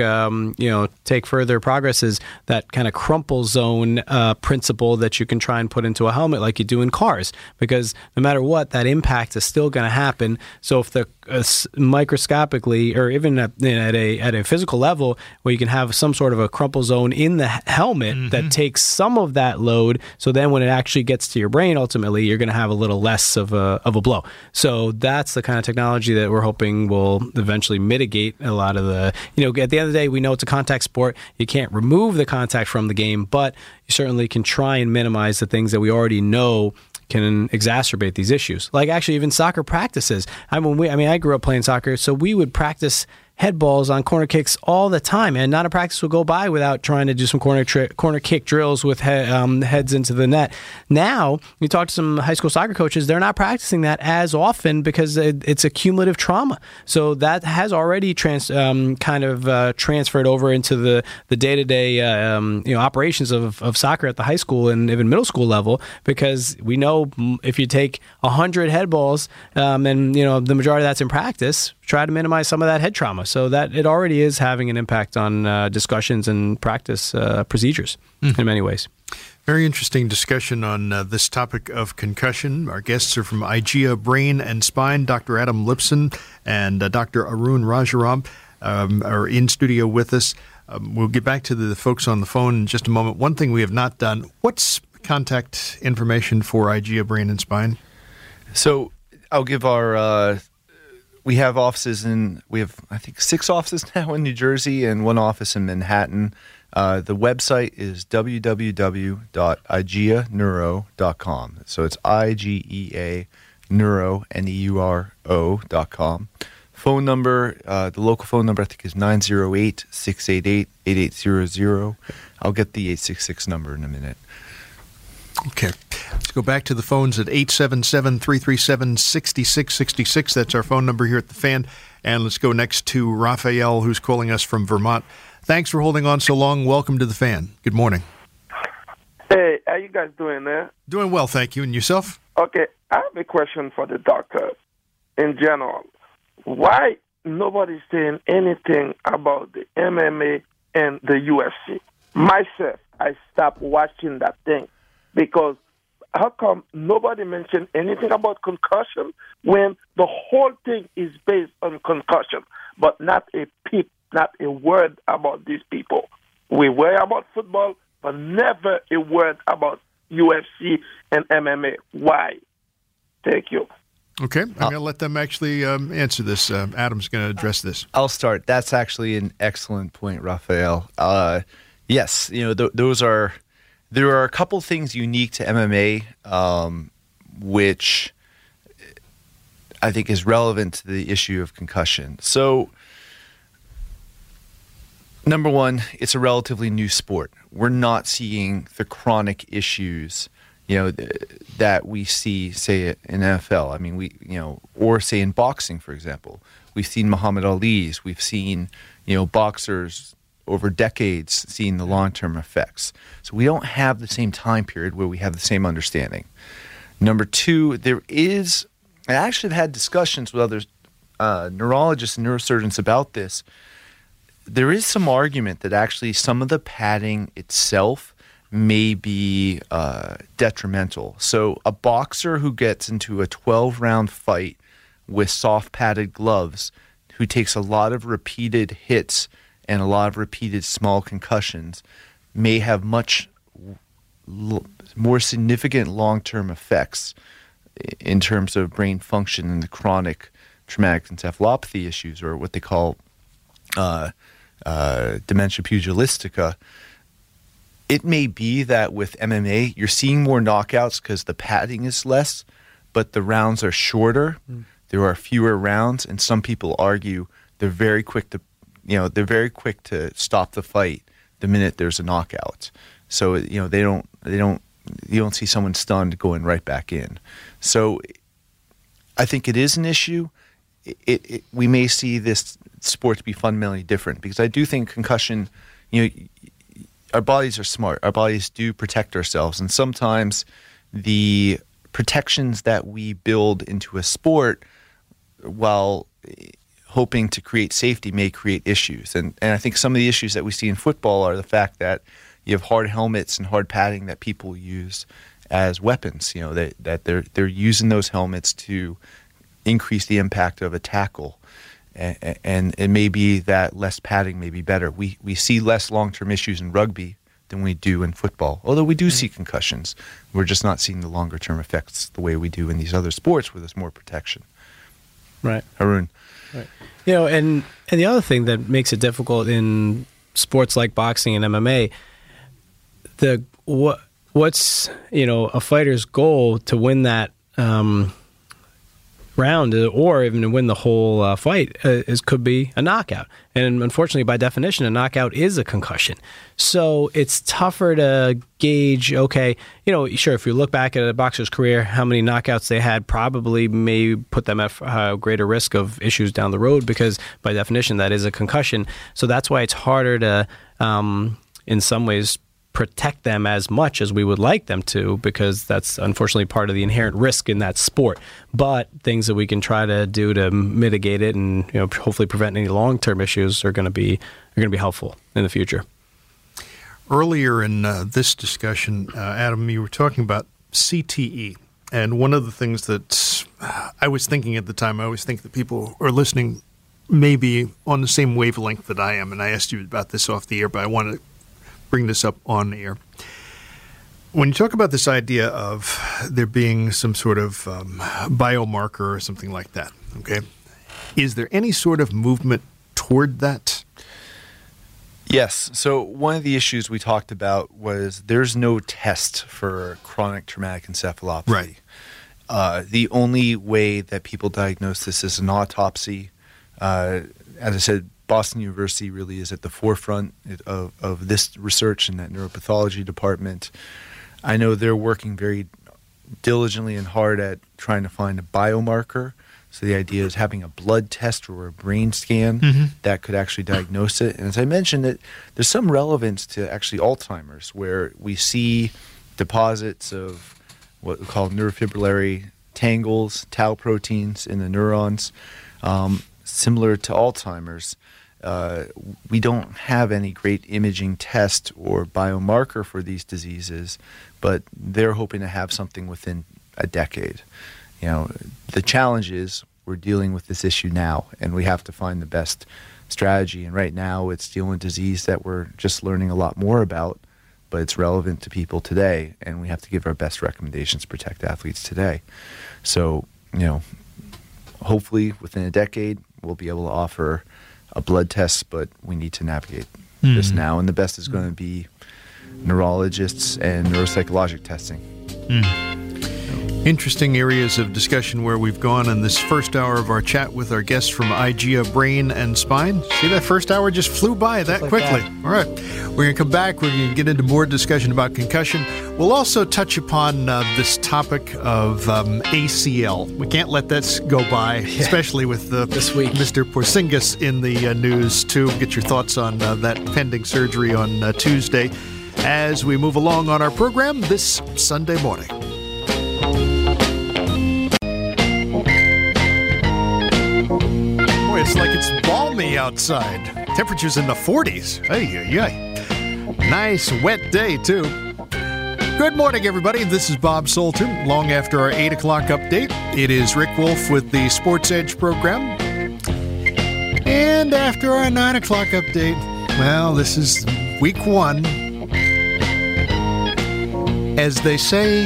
to take further progress is that kind of crumple zone principle that you can try and put into a helmet like you do in cars, because no matter what, that impact is still going to happen. So if the microscopically or even at a physical level where you can have some sort of a crumple zone in the helmet that takes some of that load, so then when it actually gets to your brain, ultimately you're going to have a little less of a blow. So that's the kind of technology that we're hoping will eventually mitigate a lot of the, at the end of the day, we know it's a contact sport. You can't remove the contact from the game, but you certainly can try and minimize the things that we already know can exacerbate these issues. Like actually even soccer practices. I grew up playing soccer, so we would practice head balls on corner kicks all the time, and not a practice would go by without trying to do some corner kick drills with heads into the net. Now, you talk to some high school soccer coaches, they're not practicing that as often because it's a cumulative trauma. So that has already transferred over into the day-to-day operations of soccer at the high school and even middle school level, because we know if you take 100 head balls and the majority of that's in practice, try to minimize some of that head trauma. So that it already is having an impact on discussions and practice procedures in many ways. Very interesting discussion on this topic of concussion. Our guests are from IGEA Brain and Spine. Dr. Adam Lipson and Dr. Arun Rajaram are in studio with us. We'll get back to the folks on the phone in just a moment. One thing we have not done, what's contact information for IGEA Brain and Spine? So I'll give our... we have offices we have, I think, 6 offices now in New Jersey and 1 office in Manhattan. The website is www.igeaneuro.com. So it's IGEA Neuro, NEURO.com. Phone number, the local phone number, I think, is 908-688-8800. I'll get the 866 number in a minute. Okay. Let's go back to the phones at 877-337-6666. That's our phone number here at the Fan. And let's go next to Raphael, who's calling us from Vermont. Thanks for holding on so long. Welcome to the Fan. Good morning. Hey, how you guys doing there? Doing well, thank you. And yourself? Okay, I have a question for the doctor in general. Why nobody's saying anything about the MMA and the UFC? Myself, I stopped watching that thing. Because how come nobody mentioned anything about concussion when the whole thing is based on concussion, but not a word about these people? We worry about football, but never a word about UFC and MMA. Why? Thank you. Okay, I'm going to let them actually answer this. Adam's going to address this. I'll start. That's actually an excellent point, Raphael. Yes, there are a couple things unique to MMA, which I think is relevant to the issue of concussion. So, number one, it's a relatively new sport. We're not seeing the chronic issues, that we see, say, in NFL. I mean, or say in boxing, for example. We've seen Muhammad Ali's. We've seen, boxers over decades seeing the long-term effects. So we don't have the same time period where we have the same understanding. Number two, I actually have had discussions with other neurologists and neurosurgeons about this. There is some argument that actually some of the padding itself may be detrimental. So a boxer who gets into a 12-round fight with soft padded gloves, who takes a lot of repeated hits and a lot of repeated small concussions, may have much more significant long-term effects in terms of brain function and the chronic traumatic encephalopathy issues, or what they call dementia pugilistica, It may be that with MMA, you're seeing more knockouts because the padding is less, but the rounds are shorter. There are fewer rounds, and some people argue they're very quick to stop the fight the minute there's a knockout. So you don't see someone stunned going right back in. So I think it is an issue. We may see this sport to be fundamentally different because I do think concussion, our bodies are smart. Our bodies do protect ourselves. And sometimes the protections that we build into a sport while hoping to create safety may create issues. And I think some of the issues that we see in football are the fact that you have hard helmets and hard padding that people use as weapons, that they're using those helmets to increase the impact of a tackle. And it may be that less padding may be better. We see less long-term issues in rugby than we do in football, although we do see concussions. We're just not seeing the longer-term effects the way we do in these other sports where there's more protection. Right. Haroon. Right. And the other thing that makes it difficult in sports like boxing and MMA, what's a fighter's goal to win that round or even to win the whole fight could be a knockout. And unfortunately, by definition, a knockout is a concussion. So it's tougher to gauge, okay, sure, if you look back at a boxer's career, how many knockouts they had probably may put them at a greater risk of issues down the road because by definition, that is a concussion. So that's why it's harder to, in some ways, protect them as much as we would like them to because that's unfortunately part of the inherent risk in that sport. But things that we can try to do to mitigate it and hopefully prevent any long-term issues are going to be helpful in the future. Earlier in this discussion, Adam, you were talking about CTE. And one of the things that I was thinking at the time, I always think that people are listening may be on the same wavelength that I am. And I asked you about this off the air, but I want to bring this up on the air. When you talk about this idea of there being some sort of biomarker or something like that, okay, is there any sort of movement toward that? Yes. So one of the issues we talked about was there's no test for chronic traumatic encephalopathy. Right. The only way that people diagnose this is an autopsy. As I said, Boston University really is at the forefront of this research in that neuropathology department. I know they're working very diligently and hard at trying to find a biomarker. So the idea is having a blood test or a brain scan that could actually diagnose it. And as I mentioned, there's some relevance to actually Alzheimer's, where we see deposits of what we call neurofibrillary tangles, tau proteins in the neurons, similar to Alzheimer's. We don't have any great imaging test or biomarker for these diseases, but they're hoping to have something within a decade. The challenge is we're dealing with this issue now, and we have to find the best strategy. And right now it's dealing with disease that we're just learning a lot more about, but it's relevant to people today, and we have to give our best recommendations to protect athletes today. So, hopefully within a decade, we'll be able to offer a blood test, but we need to navigate this now. And the best is going to be neurologists and neuropsychologic testing. Interesting areas of discussion where we've gone in this first hour of our chat with our guests from IGEA Brain and Spine. See, that first hour just flew by that quickly. All right. We're going to come back. We're going to get into more discussion about concussion. We'll also touch upon this topic of ACL. We can't let this go by, especially with this week. Mr. Porzingis in the news, too. Get your thoughts on that pending surgery on Tuesday as we move along on our program this Sunday morning. It's like it's balmy outside. Temperatures in the 40s. Ay. Nice wet day, too. Good morning, everybody. This is Bob Salter. Long after our 8 o'clock update, it is Rick Wolf with the Sports Edge program. And after our 9 o'clock update, well, this is week 1. As they say,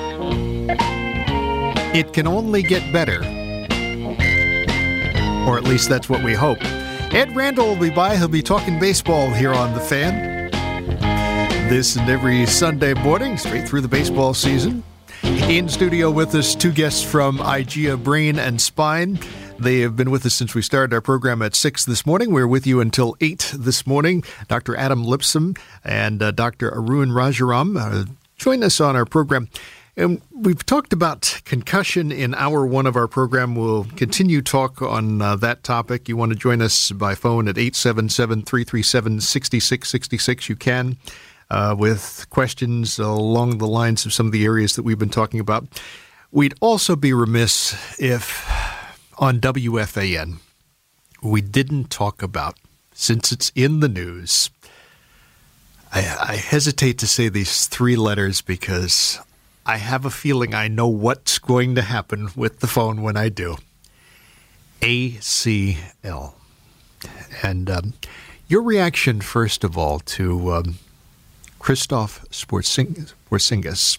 it can only get better. Or at least that's what we hope. Ed Randall will be by. He'll be talking baseball here on The Fan. this and every Sunday morning, straight through the baseball season. In studio with us, two guests from IGEA Brain and Spine. They have been with us since we started our program at 6 this morning. We're with you until 8 this morning. Dr. Adam Lipsum and Dr. Arun Rajaram join us on our program. And we've talked about concussion in hour one of our program. We'll continue talk on that topic. You want to join us by phone at 877-337-6666. You can, with questions along the lines of some of the areas that we've been talking about. We'd also be remiss if on WFAN we didn't talk about, since it's in the news, I hesitate to say these three letters because I have a feeling I know what's going to happen with the phone when I do. ACL. And your reaction, first of all, to Krzysztof Porzingis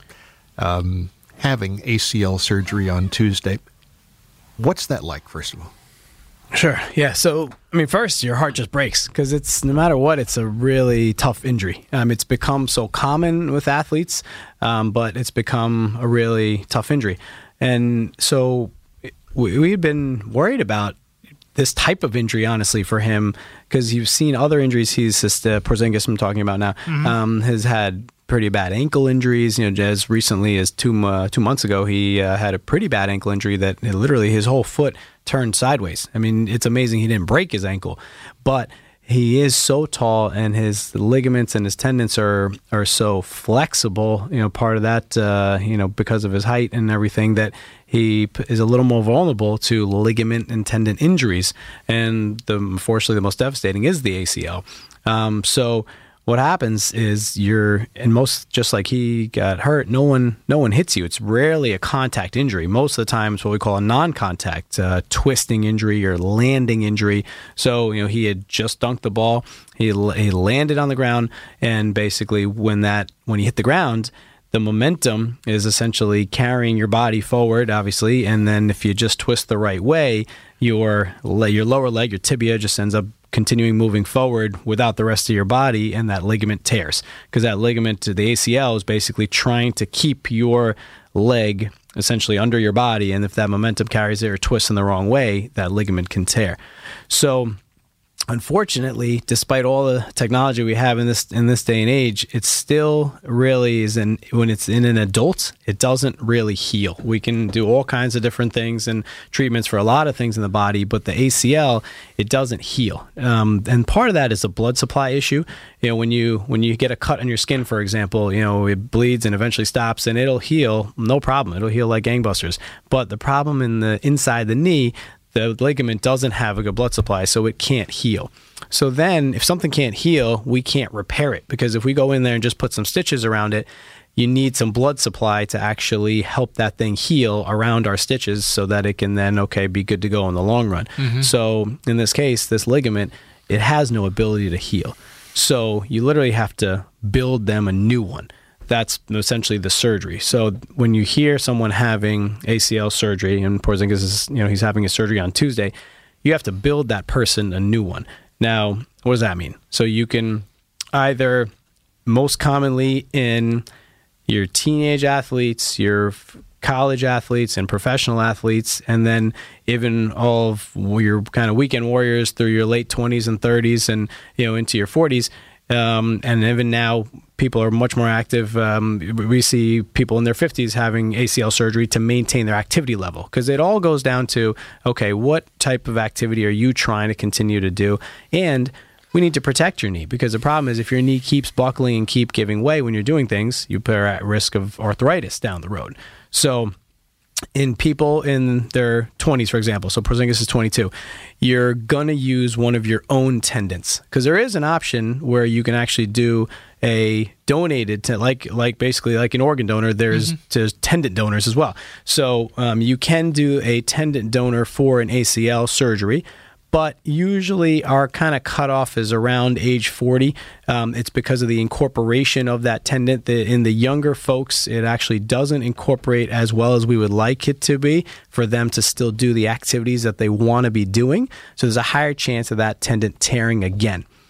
having ACL surgery on Tuesday. What's that like, first of all? Sure. Yeah. So, first, your heart just breaks because it's, no matter what, it's a really tough injury. It's become so common with athletes, but it's become a really tough injury. And so we've been worried about this type of injury, honestly, for him, because you've seen other injuries. He's just, Porzingis I'm talking about now, has had pretty bad ankle injuries. As recently as two months ago, he had a pretty bad ankle injury that literally his whole foot turned sideways. It's amazing he didn't break his ankle, but he is so tall and his ligaments and his tendons are so flexible, part of that, because of his height and everything, that he is a little more vulnerable to ligament and tendon injuries. And unfortunately, the most devastating is the ACL. So what happens is just like he got hurt, no one hits you. It's rarely a contact injury. Most of the time it's what we call a non-contact twisting injury or landing injury. So, he had just dunked the ball. He landed on the ground, and basically when you hit the ground, the momentum is essentially carrying your body forward, obviously, and then if you just twist the right way, your lower leg, your tibia, just ends up continuing moving forward without the rest of your body, and that ligament tears. Because that ligament, the ACL, is basically trying to keep your leg essentially under your body, and if that momentum carries it or twists in the wrong way, that ligament can tear. So unfortunately, despite all the technology we have in this day and age, it still really is, when it's in an adult, it doesn't really heal. We can do all kinds of different things and treatments for a lot of things in the body, but the ACL, it doesn't heal. And part of that is a blood supply issue. When you get a cut on your skin, for example, it bleeds and eventually stops, and it'll heal, no problem. It'll heal like gangbusters. But the problem inside the knee, the ligament doesn't have a good blood supply, so it can't heal. So then if something can't heal, we can't repair it, because if we go in there and just put some stitches around it, you need some blood supply to actually help that thing heal around our stitches so that it can then, be good to go in the long run. So in this case, this ligament, it has no ability to heal. So you literally have to build them a new one. That's essentially the surgery. So when you hear someone having ACL surgery, and Porzingis is, he's having a surgery on Tuesday, you have to build that person a new one. Now, what does that mean? So you can either, most commonly in your teenage athletes, your college athletes and professional athletes, and then even all of your kind of weekend warriors through your late 20s and 30s and, into your 40s, and even now, people are much more active. We see people in their 50s having ACL surgery to maintain their activity level, because it all goes down to, what type of activity are you trying to continue to do? And we need to protect your knee, because the problem is if your knee keeps buckling and keep giving way when you're doing things, you are at risk of arthritis down the road. So in people in their 20s, for example, so Porzingis is 22, you're going to use one of your own tendons, because there is an option where you can actually do a donated, basically like an organ donor, there's tendon donors as well. So you can do a tendon donor for an ACL surgery, but usually our kind of cutoff is around age 40. It's because of the incorporation of that tendon. In the younger folks, it actually doesn't incorporate as well as we would like it to be for them to still do the activities that they want to be doing. So there's a higher chance of that tendon tearing again.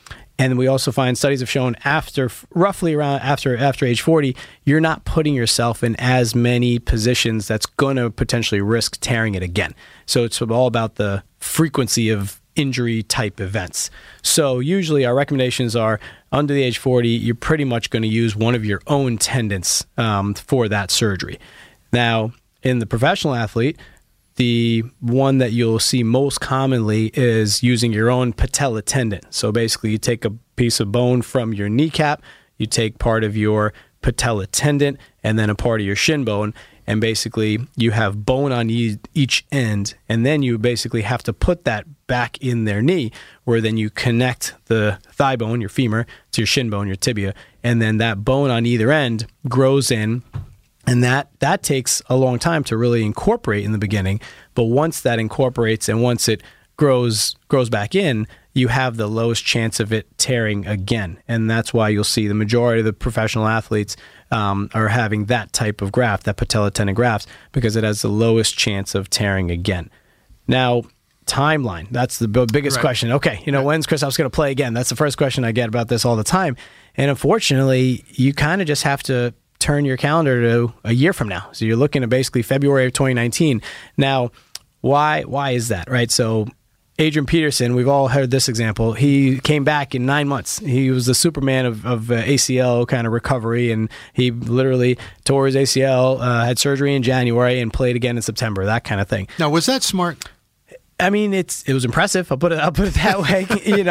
And we also find studies have shown roughly around after age 40, you're not putting yourself in as many positions that's going to potentially risk tearing it again. So it's all about the frequency of injury type events. So usually our recommendations are under the age 40, you're pretty much going to use one of your own tendons for that surgery. Now, in the professional athlete, the one that you'll see most commonly is using your own patella tendon. So basically you take a piece of bone from your kneecap, you take part of your patella tendon and then a part of your shin bone, and basically you have bone on each end, and then you basically have to put that back in their knee, where then you connect the thigh bone, your femur, to your shin bone, your tibia, and then that bone on either end grows in. And that takes a long time to really incorporate in the beginning. But once that incorporates and once it grows back in, you have the lowest chance of it tearing again. And that's why you'll see the majority of the professional athletes are having that type of graft, that patella tendon grafts, because it has the lowest chance of tearing again. Now, timeline, that's the biggest question. Okay, when's Kristaps going to play again? That's the first question I get about this all the time. And unfortunately, you kind of just have to turn your calendar to a year from now. So you're looking at basically February of 2019. Now, why is that, right? So Adrian Peterson, we've all heard this example. He came back in 9 months. He was the Superman of ACL kind of recovery, and he literally tore his ACL, had surgery in January, and played again in September, that kind of thing. Now, was that smart? I mean, it was impressive. I'll put it that way.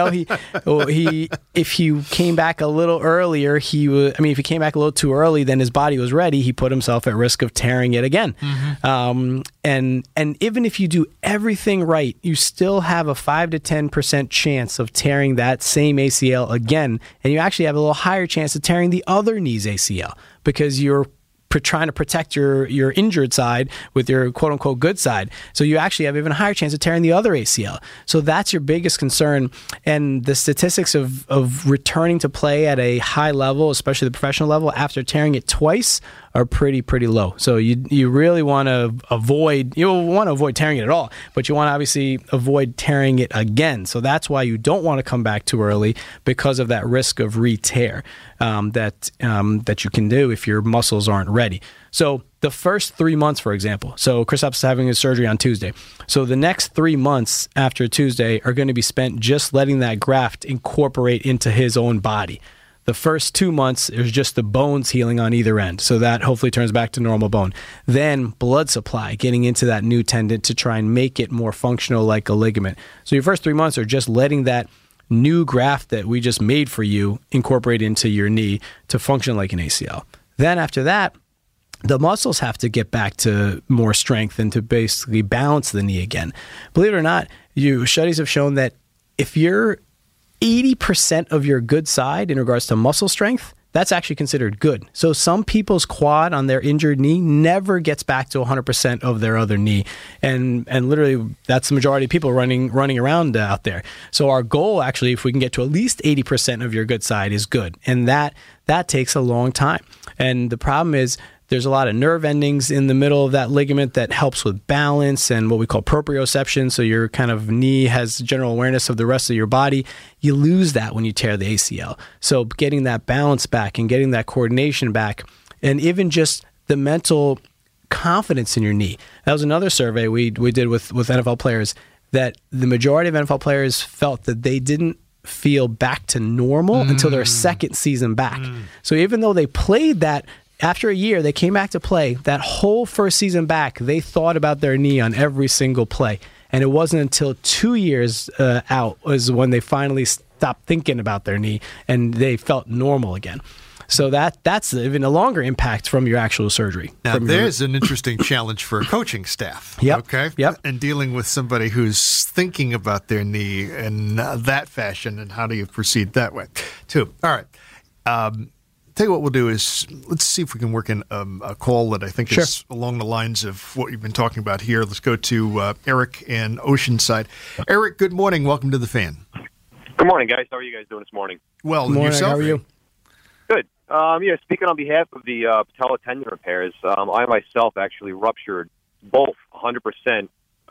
If he came back a little earlier, if he came back a little too early, then his body was ready. He put himself at risk of tearing it again. Mm-hmm. And even if you do everything right, you still have a 5 to 10% chance of tearing that same ACL again, and you actually have a little higher chance of tearing the other knee's ACL because you're trying to protect your injured side with your quote-unquote good side. So you actually have even a higher chance of tearing the other ACL. So that's your biggest concern. And the statistics of returning to play at a high level, especially the professional level, after tearing it twice are pretty low. So you really want to avoid tearing it at all, but you want to obviously avoid tearing it again. So that's why you don't want to come back too early, because of that risk of re-tear that you can do if your muscles aren't ready. So the first 3 months, for example, so Kristaps is having his surgery on Tuesday. So the next 3 months after Tuesday are going to be spent just letting that graft incorporate into his own body. The first 2 months is just the bones healing on either end. So that hopefully turns back to normal bone. Then blood supply, getting into that new tendon to try and make it more functional like a ligament. So your first 3 months are just letting that new graft that we just made for you incorporate into your knee to function like an ACL. Then after that, the muscles have to get back to more strength and to basically balance the knee again. Believe it or not, studies have shown that if you're 80% of your good side in regards to muscle strength, that's actually considered good. So some people's quad on their injured knee never gets back to 100% of their other knee. And literally, that's the majority of people running around out there. So our goal, actually, if we can get to at least 80% of your good side, is good. And that takes a long time. And the problem is, there's a lot of nerve endings in the middle of that ligament that helps with balance and what we call proprioception. So your kind of knee has general awareness of the rest of your body. You lose that when you tear the ACL. So getting that balance back and getting that coordination back, and even just the mental confidence in your knee. That was another survey we did with NFL players, that the majority of NFL players felt that they didn't feel back to normal until their second season back. So even though they played that, after a year, they came back to play. That whole first season back, they thought about their knee on every single play. And it wasn't until 2 years out was when they finally stopped thinking about their knee and they felt normal again. So that's even a longer impact from your actual surgery. Now, there's an interesting challenge for a coaching staff. Yep. Okay. Yep. And dealing with somebody who's thinking about their knee in that fashion, and how do you proceed that way, too. All right. Tell you what we'll do is, let's see if we can work in a call that I think is along the lines of what you've been talking about here. Let's go to Eric in Oceanside. Eric, good morning. Welcome to The Fan. Good morning, guys. How are you guys doing this morning? Well, good morning. Yourself? How are you? Good. Speaking on behalf of the patella tendon repairs, I myself actually ruptured both 100%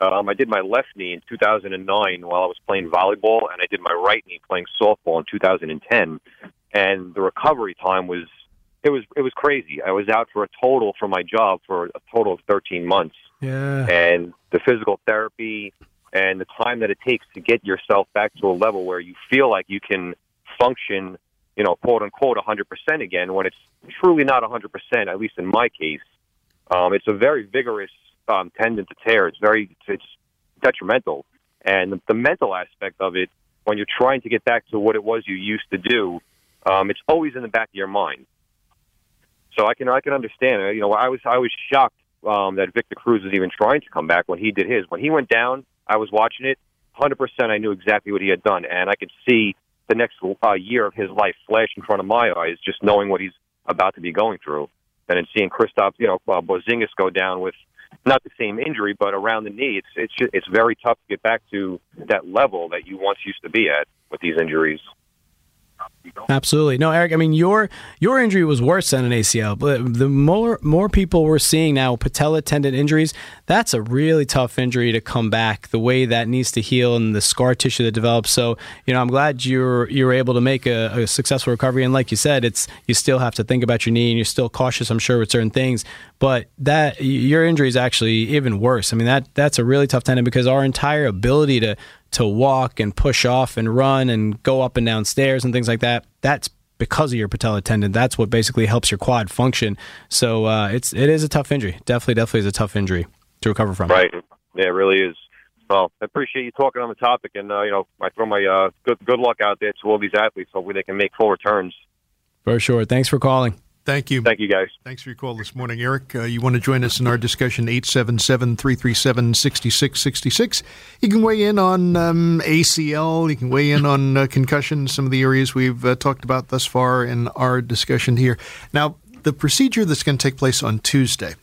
I did my left knee in 2009 while I was playing volleyball, and I did my right knee playing softball in 2010. And the recovery time was crazy. I was out for a total from my job for a total of 13 months. Yeah. And the physical therapy and the time that it takes to get yourself back to a level where you feel like you can function, quote unquote, 100% again, when it's truly not 100%, at least in my case. It's a very vigorous tendon to tear. It's detrimental. And the mental aspect of it, when you're trying to get back to what it was you used to do, it's always in the back of your mind. So I can understand. I was shocked that Victor Cruz was even trying to come back when he did his. When he went down, I was watching it. 100%, I knew exactly what he had done, and I could see the next year of his life flash in front of my eyes, just knowing what he's about to be going through. And then seeing Kristaps, Porzingis go down with not the same injury, but around the knee, it's very tough to get back to that level that you once used to be at with these injuries. Absolutely. No, Eric, I mean, your injury was worse than an ACL, but the more people we're seeing now, patella tendon injuries, that's a really tough injury to come back, the way that needs to heal and the scar tissue that develops. So, I'm glad you were able to make a successful recovery. And like you said, you still have to think about your knee, and you're still cautious, I'm sure, with certain things. But that your injury is actually even worse. I mean, that's a really tough tendon, because our entire ability to walk and push off and run and go up and down stairs and things like that, that's because of your patella tendon. That's what basically helps your quad function. So it is a tough injury. Definitely is a tough injury to recover from. Right. Yeah, it really is. Well, I appreciate you talking on the topic, and I throw my good luck out there to all these athletes. Hopefully they can make full returns. For sure. Thanks for calling. Thank you. Thank you, guys. Thanks for your call this morning, Eric. You want to join us in our discussion, 877-337-6666. You can weigh in on ACL. You can weigh in on concussion, some of the areas we've talked about thus far in our discussion here. Now, the procedure that's going to take place on Tuesday,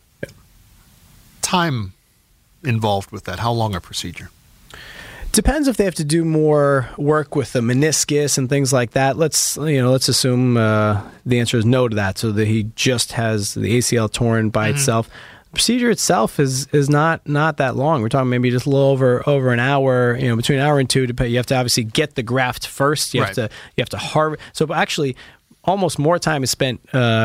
time involved with that, how long a procedure? Depends if they have to do more work with the meniscus and things like that. Let's assume the answer is no to that, so that he just has the ACL torn by itself. The procedure itself is not that long. We're talking maybe just a little over an hour, between an hour and two. You have to obviously get the graft first. You have to harvest. So actually, almost more time is spent,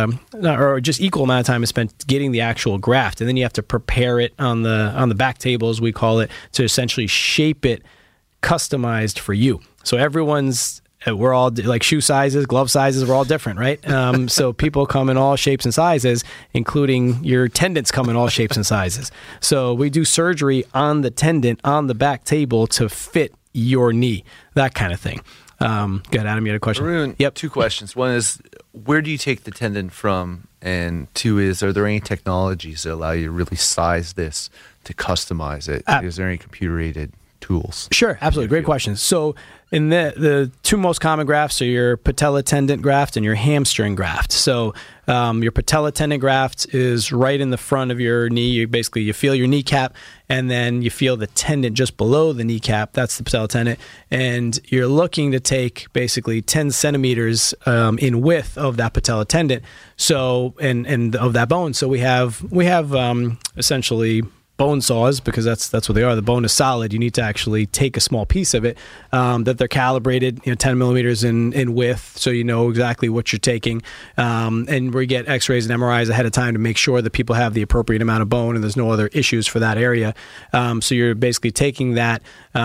or just equal amount of time is spent getting the actual graft, and then you have to prepare it on the back table, as we call it, to essentially shape it customized for you. So we're all like shoe sizes, glove sizes, we're all different, right? So people come in all shapes and sizes, including your tendons come in all shapes and sizes. So we do surgery on the tendon on the back table to fit your knee, that kind of thing. Good, Adam, you had a question? Arun, yep. Two questions. One is, where do you take the tendon from? And two is, are there any technologies that allow you to really size this, to customize it? Is there any computer-aided tools? Sure, absolutely. Great question. So in the two most common grafts are your patella tendon graft and your hamstring graft. So your patella tendon graft is right in the front of your knee. You feel your kneecap, and then you feel the tendon just below the kneecap. That's the patella tendon. And you're looking to take basically 10 centimeters in width of that patella tendon. So and of that bone. So we have essentially bone saws, because that's what they are. The bone is solid. You need to actually take a small piece of it, that they're calibrated, 10 millimeters in width, so you know exactly what you're taking. And we get x-rays and MRIs ahead of time to make sure that people have the appropriate amount of bone and there's no other issues for that area. So you're basically taking that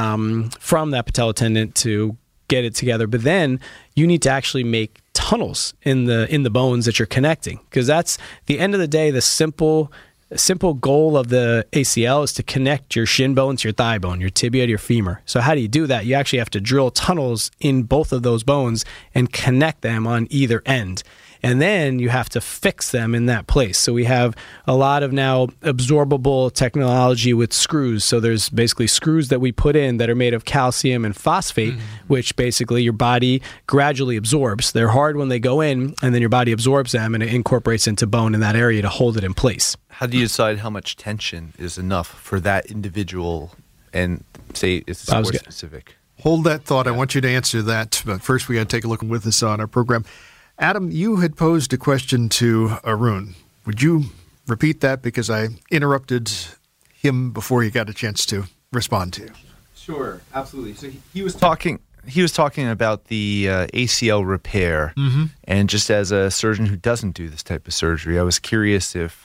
from that patella tendon to get it together. But then you need to actually make tunnels in the bones that you're connecting, because that's the end of the day. The simple goal of the ACL is to connect your shin bone to your thigh bone, your tibia to your femur. So how do you do that? You actually have to drill tunnels in both of those bones and connect them on either end. And then you have to fix them in that place. So we have a lot of now absorbable technology with screws. So there's basically screws that we put in that are made of calcium and phosphate, which basically your body gradually absorbs. They're hard when they go in, and then your body absorbs them and it incorporates into bone in that area to hold it in place. How do you decide how much tension is enough for that individual, and say it's sport specific? Hold that thought. I want you to answer that. But first, we got to take a look with us on our program. Adam, you had posed a question to Arun. Would you repeat that, because I interrupted him before he got a chance to respond to. Sure, absolutely. So he was talking about the ACL repair, and just as a surgeon who doesn't do this type of surgery, I was curious if,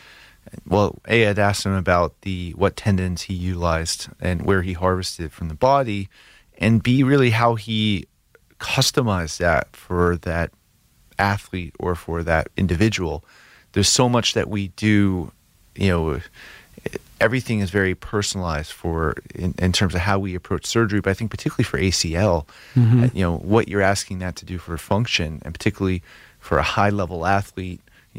I'd asked him about what tendons he utilized and where he harvested from the body, and B, really how he customized that for that athlete or for that individual. There's so much that we do, everything is very personalized in terms of how we approach surgery, but I think particularly for ACL, what you're asking that to do for function, and particularly for a high-level athlete,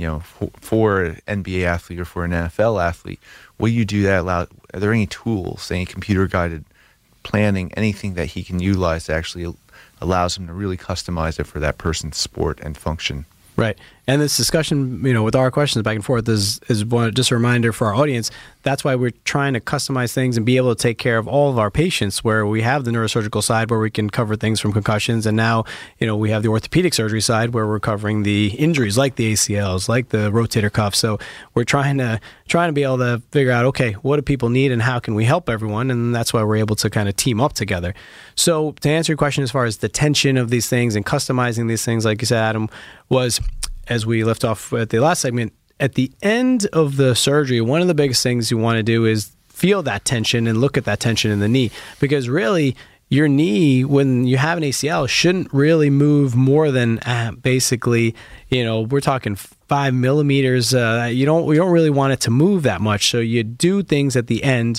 for an NBA athlete or for an NFL athlete, will you do that? Are there any tools, any computer-guided planning, anything that he can utilize that actually allows him to really customize it for that person's sport and function? Right. And this discussion, with our questions back and forth is just a reminder for our audience. That's why we're trying to customize things and be able to take care of all of our patients, where we have the neurosurgical side where we can cover things from concussions. And now, we have the orthopedic surgery side where we're covering the injuries like the ACLs, like the rotator cuff. So we're trying to be able to figure out, okay, what do people need and how can we help everyone? And that's why we're able to kind of team up together. So to answer your question, as far as the tension of these things and customizing these things, like you said, Adam, was, as we left off at the last segment, at the end of the surgery, one of the biggest things you want to do is feel that tension and look at that tension in the knee, because really your knee, when you have an ACL, shouldn't really move more than basically, we're talking 5 millimeters. We don't really want it to move that much. So you do things at the end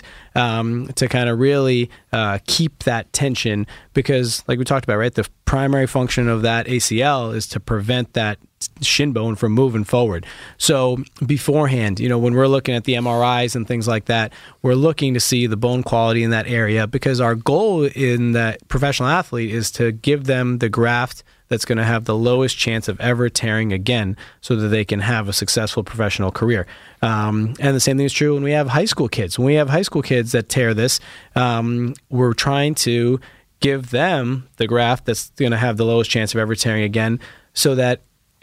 to kind of really keep that tension, because like we talked about, right, the primary function of that ACL is to prevent that shin bone from moving forward. So beforehand, when we're looking at the MRIs and things like that, we're looking to see the bone quality in that area, because our goal in that professional athlete is to give them the graft that's going to have the lowest chance of ever tearing again, so that they can have a successful professional career. And the same thing is true when we have high school kids. When we have high school kids that tear this, we're trying to give them the graft that's going to have the lowest chance of ever tearing again, so that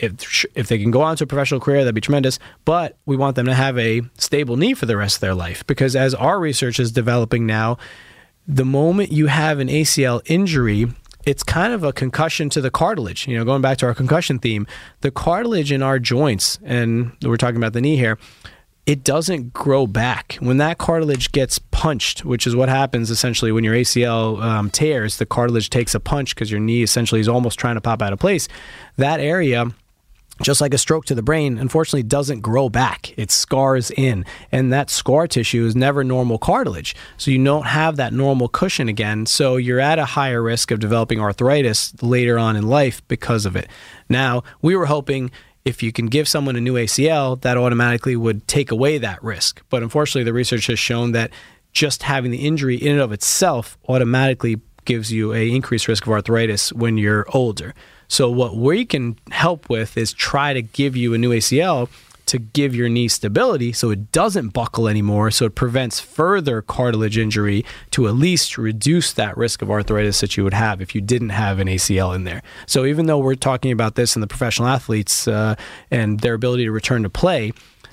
if they can go on to a professional career, that'd be tremendous. But we want them to have a stable knee for the rest of their life, because as our research is developing now, the moment you have an ACL injury, it's kind of a concussion to the cartilage. Going back to our concussion theme, the cartilage in our joints, and we're talking about the knee here, it doesn't grow back. When that cartilage gets punched, which is what happens essentially when your ACL tears, the cartilage takes a punch because your knee essentially is almost trying to pop out of place. That area, just like a stroke to the brain, unfortunately doesn't grow back. It scars in, and that scar tissue is never normal cartilage. So you don't have that normal cushion again. So you're at a higher risk of developing arthritis later on in life because of it. Now, we were hoping if you can give someone a new ACL, that automatically would take away that risk. But unfortunately, the research has shown that just having the injury in and of itself automatically gives you an increased risk of arthritis when you're older. So what we can help with is try to give you a new ACL to give your knee stability so it doesn't buckle anymore, so it prevents further cartilage injury, to at least reduce that risk of arthritis that you would have if you didn't have an ACL in there. So even though we're talking about this in the professional athletes and their ability to return to play,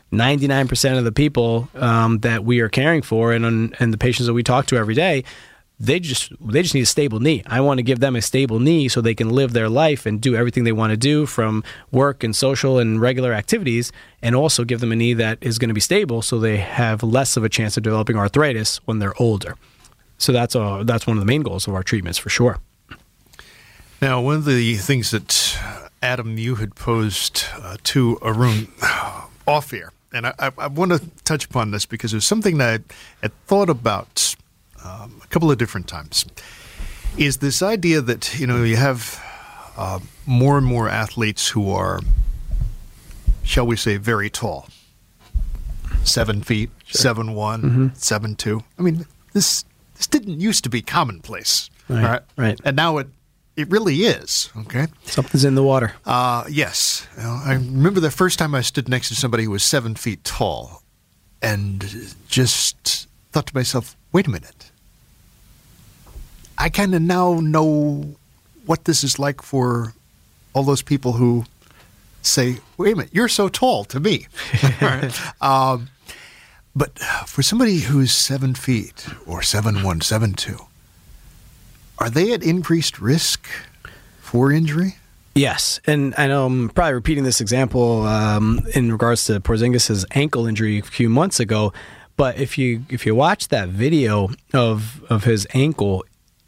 99% of the people that we are caring for and the patients that we talk to every day, they just need a stable knee. I want to give them a stable knee so they can live their life and do everything they want to do from work and social and regular activities, and also give them a knee that is going to be stable so they have less of a chance of developing arthritis when they're older. So that's one of the main goals of our treatments for sure. Now, one of the things that Adam, you had posed to Arun off air, and I want to touch upon this because it was something that I had thought about a couple of different times, is this idea that, you have more and more athletes who are, shall we say, very tall. 7 feet, sure. 7'1", 7'2". I mean, this didn't used to be commonplace. Right. And now it really is, okay? Something's in the water. Yes. I remember the first time I stood next to somebody who was 7 feet tall and just thought to myself, wait a minute. I kind of now know what this is like for all those people who say, wait a minute, you're so tall to me. But But for somebody who's 7 feet or 7'1", 7'2", are they at increased risk for injury? Yes, and I know I'm probably repeating this example in regards to Porzingis' ankle injury a few months ago, but if you watch that video of his ankle,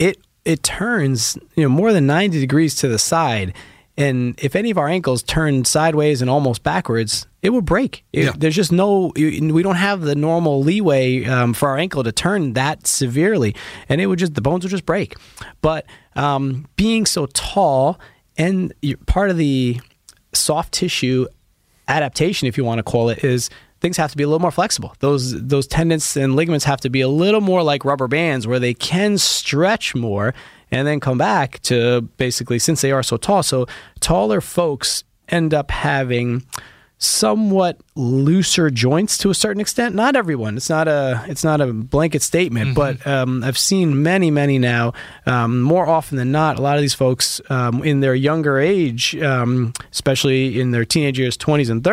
it turns more than 90 degrees to the side, and if any of our ankles turn sideways and almost backwards, it will break. There's just we don't have the normal leeway for our ankle to turn that severely, and the bones would just break. But being so tall, and part of the soft tissue adaptation, if you want to call it, is things have to be a little more flexible. Those tendons and ligaments have to be a little more like rubber bands, where they can stretch more and then come back to basically, since they are so tall. So taller folks end up having somewhat looser joints to a certain extent. Not everyone. It's not a blanket statement, but I've seen many now. More often than not, a lot of these folks in their younger age, especially in their teenage years, 20s and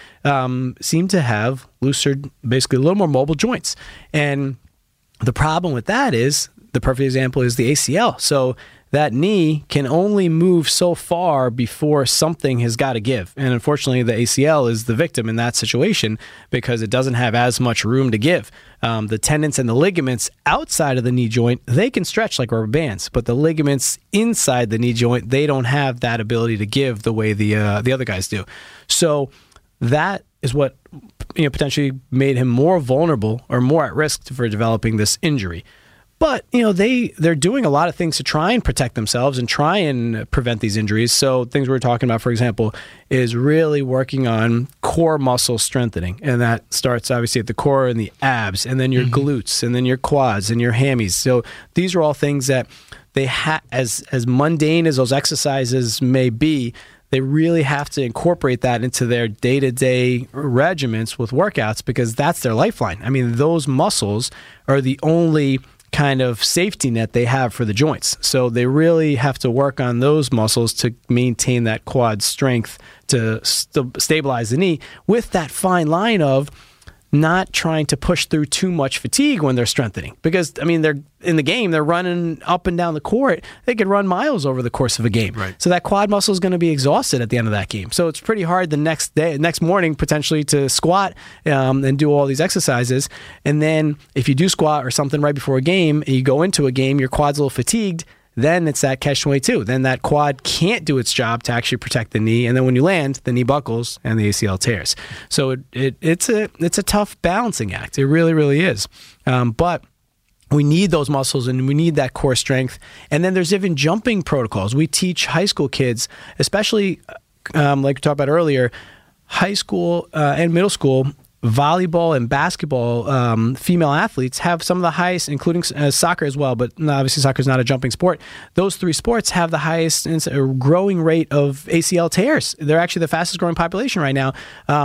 30s, seem to have looser, basically a little more mobile joints. And the problem with that is, the perfect example is the ACL. So that knee can only move so far before something has got to give. And unfortunately, the ACL is the victim in that situation because it doesn't have as much room to give. The tendons and the ligaments outside of the knee joint, they can stretch like rubber bands, but the ligaments inside the knee joint, they don't have that ability to give the way the other guys do. So that is what potentially made him more vulnerable or more at risk for developing this injury. But, they're doing a lot of things to try and protect themselves and try and prevent these injuries. So things we're talking about, for example, is really working on core muscle strengthening. And that starts obviously at the core and the abs, and then your glutes, and then your quads and your hammies. So these are all things that they as mundane as those exercises may be, they really have to incorporate that into their day-to-day regimens with workouts, because that's their lifeline. I mean, those muscles are the only kind of safety net they have for the joints. So they really have to work on those muscles to maintain that quad strength to stabilize the knee, with that fine line of not trying to push through too much fatigue when they're strengthening. Because, they're in the game, they're running up and down the court. They could run miles over the course of a game. Right. So that quad muscle is going to be exhausted at the end of that game. So it's pretty hard the next morning, potentially, to squat and do all these exercises. And then if you do squat or something right before a game, and you go into a game, your quad's a little fatigued, then it's that catch-22. Then that quad can't do its job to actually protect the knee, and then when you land, the knee buckles and the ACL tears. So it's a tough balancing act. It really, really is. But we need those muscles, and we need that core strength. And then there's even jumping protocols. We teach high school kids, especially like we talked about earlier, high school and middle school volleyball and basketball female athletes have some of the highest, including soccer as well, but obviously soccer is not a jumping sport. Those three sports have the highest growing rate of ACL tears. They're actually the fastest growing population right now,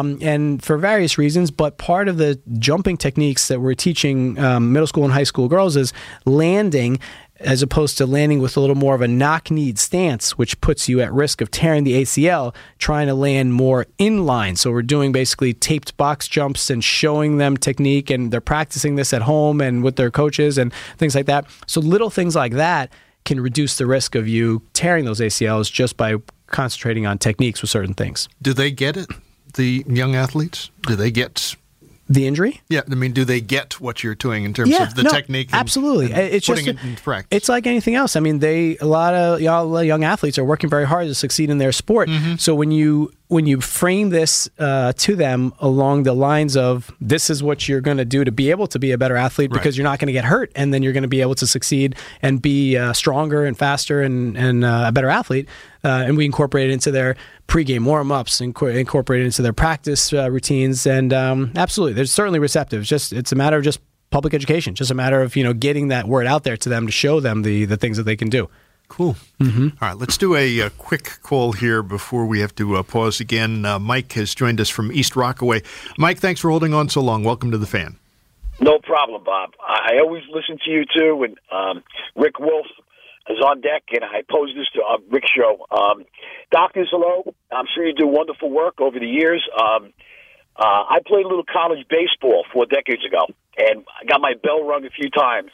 and for various reasons, but part of the jumping techniques that we're teaching middle school and high school girls is landing, as opposed to landing with a little more of a knock-kneed stance, which puts you at risk of tearing the ACL, trying to land more inline. So we're doing basically taped box jumps and showing them technique, and they're practicing this at home and with their coaches and things like that. So little things like that can reduce the risk of you tearing those ACLs just by concentrating on techniques with certain things. Do they get it, the young athletes? Do they get the injury? Yeah, do they get what you're doing in terms of the technique? And, absolutely. It's putting it in practice. It's like anything else. A lot of young athletes are working very hard to succeed in their sport. So when you frame this to them along the lines of, this is what you're going to do to be able to be a better athlete, because you're not going to get hurt, and then you're going to be able to succeed and be stronger and faster and a better athlete. And we incorporate it into their pregame warm-ups, incorporate it into their practice routines, and absolutely, they're certainly receptive. It's a matter of just public education, just a matter of getting that word out there to them to show them the things that they can do. Cool. All right, let's do a quick call here before we have to pause again. Mike has joined us from East Rockaway. Mike, thanks for holding on so long. Welcome to The Fan. No problem, Bob. I always listen to you, too, and Rick Wolf is on deck, and I pose this to Rick's show. Doctors, hello. I'm sure you do wonderful work over the years. I played a little college baseball 4 decades ago, and I got my bell rung a few times.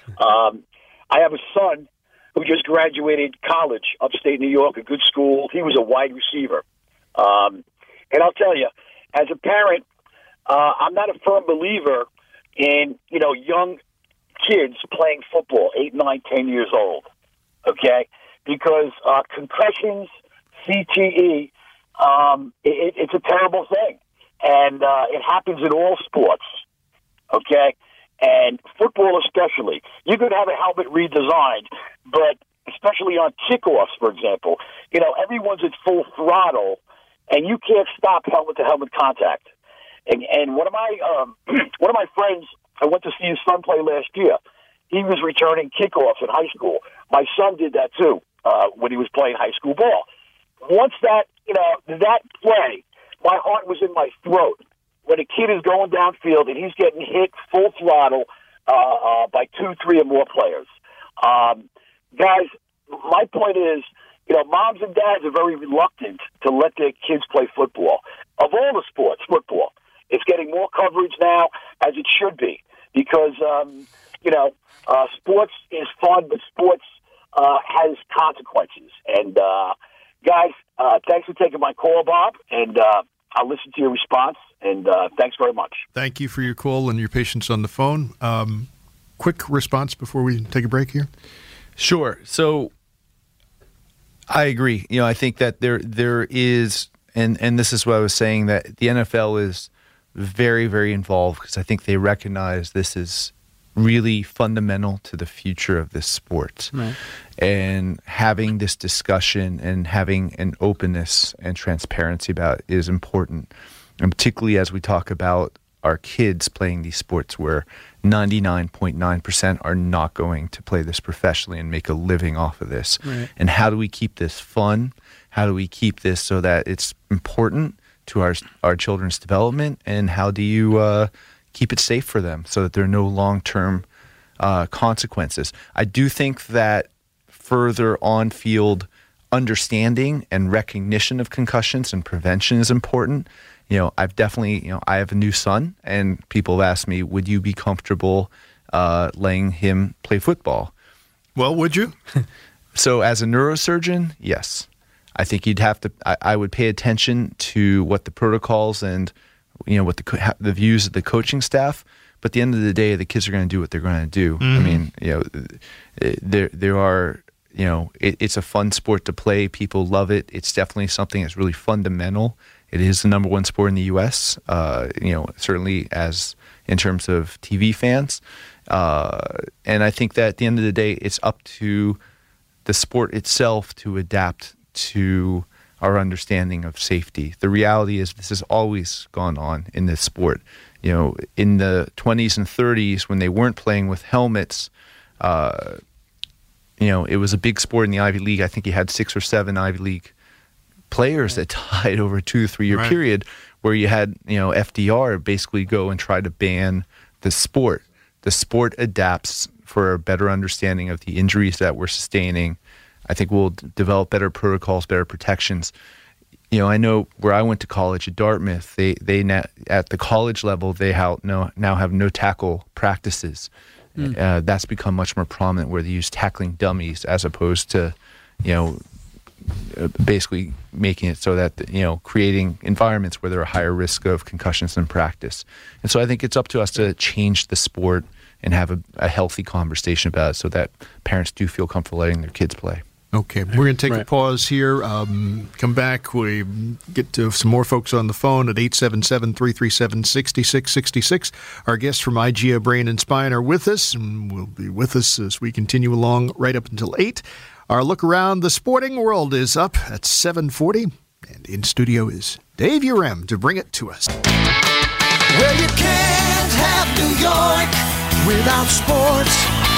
I have a son who just graduated college, upstate New York, a good school. He was a wide receiver. And I'll tell you, as a parent, I'm not a firm believer in, young kids playing football, 8, 9, 10 years old, okay? Because concussions, CTE, it's a terrible thing. And it happens in all sports, okay? And football especially. You could have a helmet redesigned, but especially on kickoffs, for example, everyone's at full throttle, and you can't stop helmet-to-helmet contact. And one of my friends, I went to see his son play last year. He was returning kickoffs in high school. My son did that too when he was playing high school ball. Once that play, my heart was in my throat. When a kid is going downfield and he's getting hit full throttle by 2, 3 or more players. Guys, my point is, moms and dads are very reluctant to let their kids play football. Of all the sports, football. It's getting more coverage now, as it should be, because, sports is fun, but sports has consequences. And, guys, thanks for taking my call, Bob, and I'll listen to your response, and thanks very much. Thank you for your call and your patience on the phone. Quick response before we take a break here? Sure. So I agree. I think that there is, and this is what I was saying, that the NFL is very, very involved because I think they recognize this is really fundamental to the future of this sport. Right. And having this discussion and having an openness and transparency about it is important. And particularly as we talk about our kids playing these sports where 99.9% are not going to play this professionally and make a living off of this. Right. And how do we keep this fun? How do we keep this so that it's important to our children's development? And how do you keep it safe for them so that there are no long-term consequences? I do think that further on-field understanding and recognition of concussions and prevention is important. I've definitely, I have a new son, and people have asked me, would you be comfortable letting him play football? Well, would you? So as a neurosurgeon, yes. I think you'd have to, I would pay attention to what the protocols and, what the views of the coaching staff. But at the end of the day, the kids are going to do what they're going to do. Mm-hmm. I mean, there are, it's a fun sport to play. People love it. It's definitely something that's really fundamental. It is the number one sport in the U.S., certainly as in terms of TV fans. And I think that at the end of the day, it's up to the sport itself to adapt to our understanding of safety. The reality is this has always gone on in this sport. In the 20s and 30s when they weren't playing with helmets, it was a big sport in the Ivy League. I think you had 6 or 7 Ivy League players that died over a 2 to 3 year period where you had, FDR basically go and try to ban the sport. The sport adapts for a better understanding of the injuries that we're sustaining. I think we'll develop better protocols, better protections. I know where I went to college at Dartmouth, they at the college level, they now have no tackle practices. That's become much more prominent where they use tackling dummies as opposed to, basically making it so that, creating environments where there are higher risk of concussions in practice. And so I think it's up to us to change the sport and have a healthy conversation about it so that parents do feel comfortable letting their kids play. Okay, we're going to take a pause here. Come back. We get to some more folks on the phone at 877-337-6666. Our guests from IGEA Brain and Spine are with us, and will be with us as we continue along right up until 8. Our look around the sporting world is up at 7:40, and in studio is Dave Urem to bring it to us. Well, you can't have New York without sports,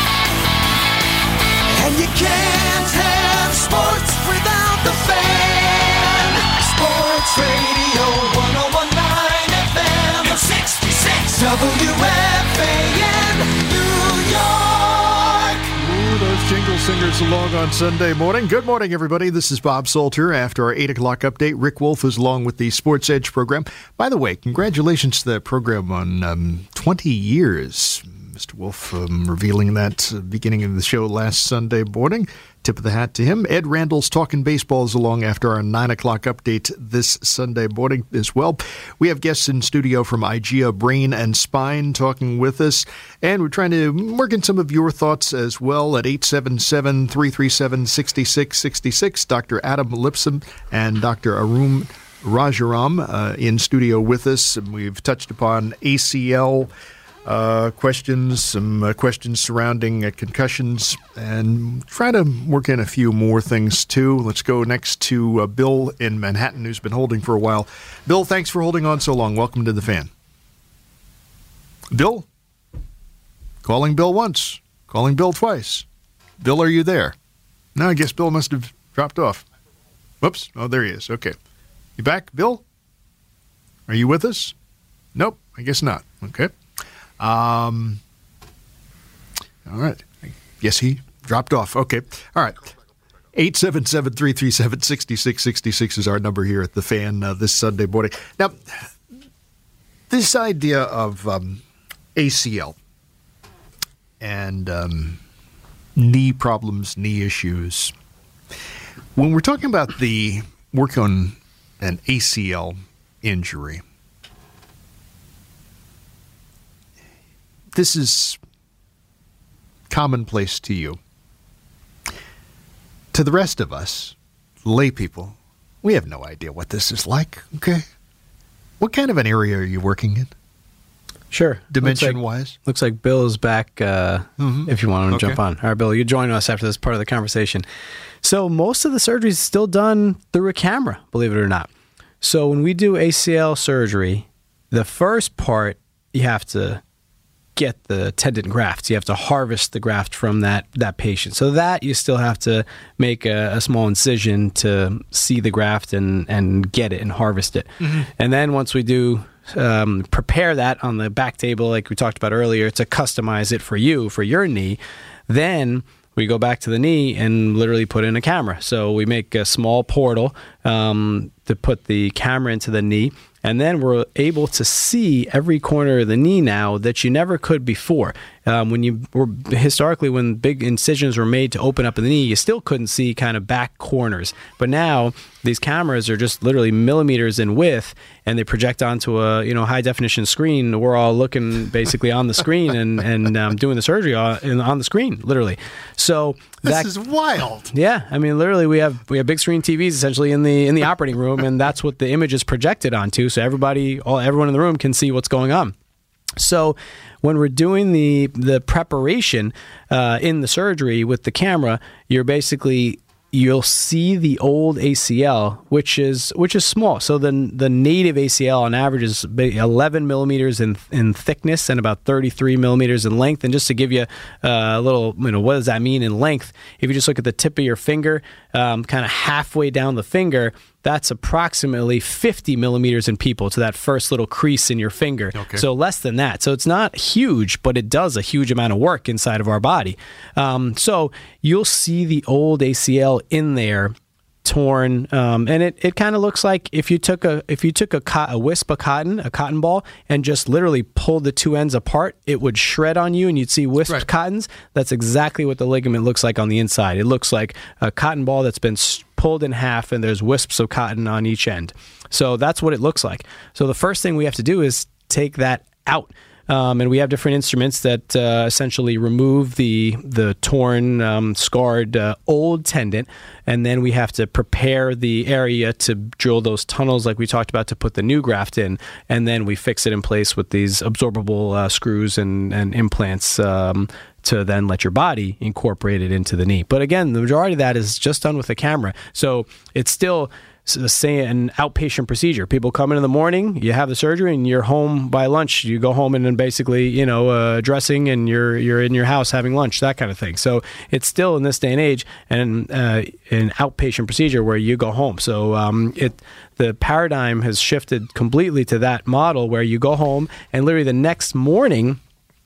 and you can't have sports without the fan. Sports Radio 101.9 FM 66 WFAN New York. Ooh, those Jingle Singers along on Sunday morning. Good morning, everybody. This is Bob Salter. After our 8 o'clock update, Rick Wolf is along with the Sports Edge program. By the way, congratulations to that program on 20 years. Mr. Wolf revealing that beginning of the show last Sunday morning. Tip of the hat to him. Ed Randall's Talking Baseball is along after our 9 o'clock update this Sunday morning as well. We have guests in studio from IGEA Brain and Spine talking with us, and we're trying to work in some of your thoughts as well at 877-337-6666. Dr. Adam Lipson and Dr. Arun Rajaram in studio with us, and we've touched upon ACL questions, some questions surrounding concussions, and try to work in a few more things too. Let's go next to Bill in Manhattan, who's been holding for a while. Bill, thanks for holding on so long. Welcome to the Fan. Bill? Calling Bill once, calling Bill twice. Bill, are you there? No, I guess Bill must have dropped off. Whoops. Oh, there he is. Okay. You back, Bill? Are you with us? Nope, I guess not. Okay. All right. I guess he dropped off. Okay. All right. 877-337-6666 is our number here at the Fan this Sunday morning. Now, this idea of ACL and knee problems, knee issues, when we're talking about the work on an ACL injury, this is commonplace to you. To the rest of us, lay people, we have no idea what this is like, okay? What kind of an area are you working in? Sure. Dimension-wise? Looks like Bill is back if you want him to jump on. All right, Bill, you join us after this part of the conversation. So most of the surgery is still done through a camera, believe it or not. So when we do ACL surgery, the first part, you have to get the tendon grafts. You have to harvest the graft from that patient. So that you still have to make a small incision to see the graft and get it and harvest it. Mm-hmm. And then once we do prepare that on the back table, like we talked about earlier, to customize it for you, for your knee, then we go back to the knee and literally put in a camera. So we make a small portal to put the camera into the knee, and then we're able to see every corner of the knee now that you never could before. Historically, when big incisions were made to open up the knee, you still couldn't see kind of back corners. But now these cameras are just literally millimeters in width, and they project onto a high definition screen. We're all looking basically on the screen and doing the surgery on the screen, literally. So this is wild. Yeah, I mean, literally, we have big screen TVs essentially in the operating room, and that's what the image is projected onto. So everyone in the room can see what's going on. So when we're doing the preparation in the surgery with the camera, you'll see the old ACL, which is small. So the native ACL on average is 11 millimeters in thickness and about 33 millimeters in length. And just to give you a little, what does that mean in length? If you just look at the tip of your finger, kind of halfway down the finger, that's approximately 50 millimeters in people to that first little crease in your finger. Okay. So less than that. So it's not huge, but it does a huge amount of work inside of our body. So you'll see the old ACL in there torn, and it kind of looks like if you took a wisp of cotton, a cotton ball, and just literally pulled the two ends apart, it would shred on you and you'd see wisped cottons. That's exactly what the ligament looks like on the inside. It looks like a cotton ball that's been pulled in half, and there's wisps of cotton on each end. So that's what it looks like. So the first thing we have to do is take that out. And we have different instruments that essentially remove the torn, scarred old tendon, and then we have to prepare the area to drill those tunnels like we talked about to put the new graft in, and then we fix it in place with these absorbable screws and implants to then let your body incorporate it into the knee. But again, the majority of that is just done with a camera. So it's still, say, an outpatient procedure. People come in the morning, you have the surgery, and you're home by lunch. You go home and then basically, dressing, and you're in your house having lunch, that kind of thing. So it's still in this day and age an outpatient procedure where you go home. So the paradigm has shifted completely to that model where you go home and literally the next morning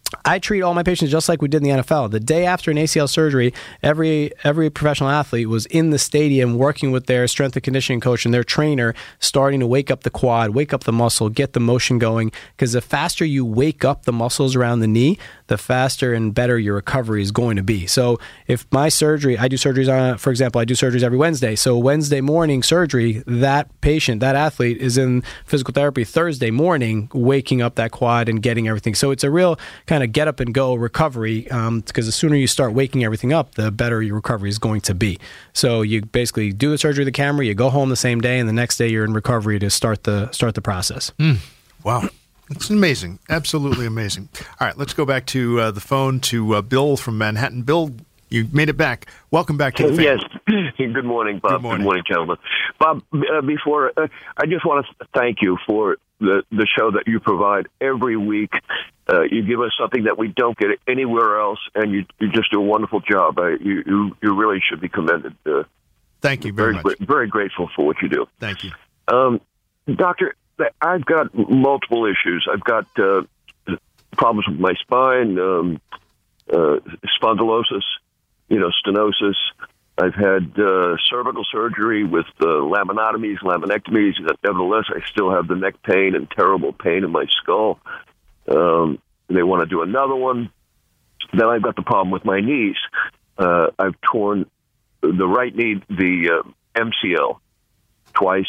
I treat all my patients just like we did in the NFL. The day after an ACL surgery, every professional athlete was in the stadium working with their strength and conditioning coach and their trainer, starting to wake up the quad, wake up the muscle, get the motion going. Because the faster you wake up the muscles around the knee, the faster and better your recovery is going to be. So if my surgery, I do surgeries for example, I do surgeries every Wednesday. So Wednesday morning surgery, that patient, that athlete is in physical therapy Thursday morning, waking up that quad and getting everything. So it's a real kind of get up and go recovery, because the sooner you start waking everything up, the better your recovery is going to be. So you basically do the surgery with the camera, you go home the same day, and the next day you're in recovery to start the process. Wow. It's amazing. Absolutely amazing. All right, let's go back to the phone to Bill from Manhattan. Bill, you made it back. Welcome back to the family. Yes. Good morning, Bob. Good morning, gentlemen. Bob, before I just want to thank you for the show that you provide every week. You give us something that we don't get anywhere else, and you just do a wonderful job. You really should be commended. Thank you very much. Very grateful for what you do. Thank you. Doctor, I've got multiple issues. I've got problems with my spine, spondylosis, stenosis. I've had cervical surgery with laminotomies, laminectomies. Nevertheless, I still have the neck pain and terrible pain in my skull. They want to do another one. Then I've got the problem with my knees. I've torn the right knee, the MCL, twice,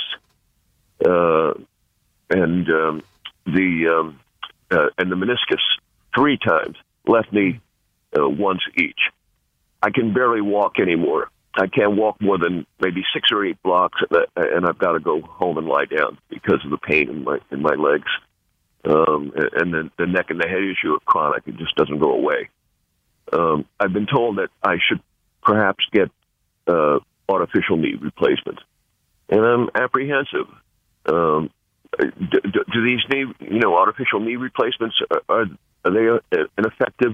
and the meniscus 3 times. Left knee once each. I can barely walk anymore. I can't walk more than maybe 6 or 8 blocks, and I've got to go home and lie down because of the pain in my legs. And then the neck and the head issue are chronic. It just doesn't go away. I've been told that I should perhaps get artificial knee replacement, and I'm apprehensive. Do these artificial knee replacements, are they an effective?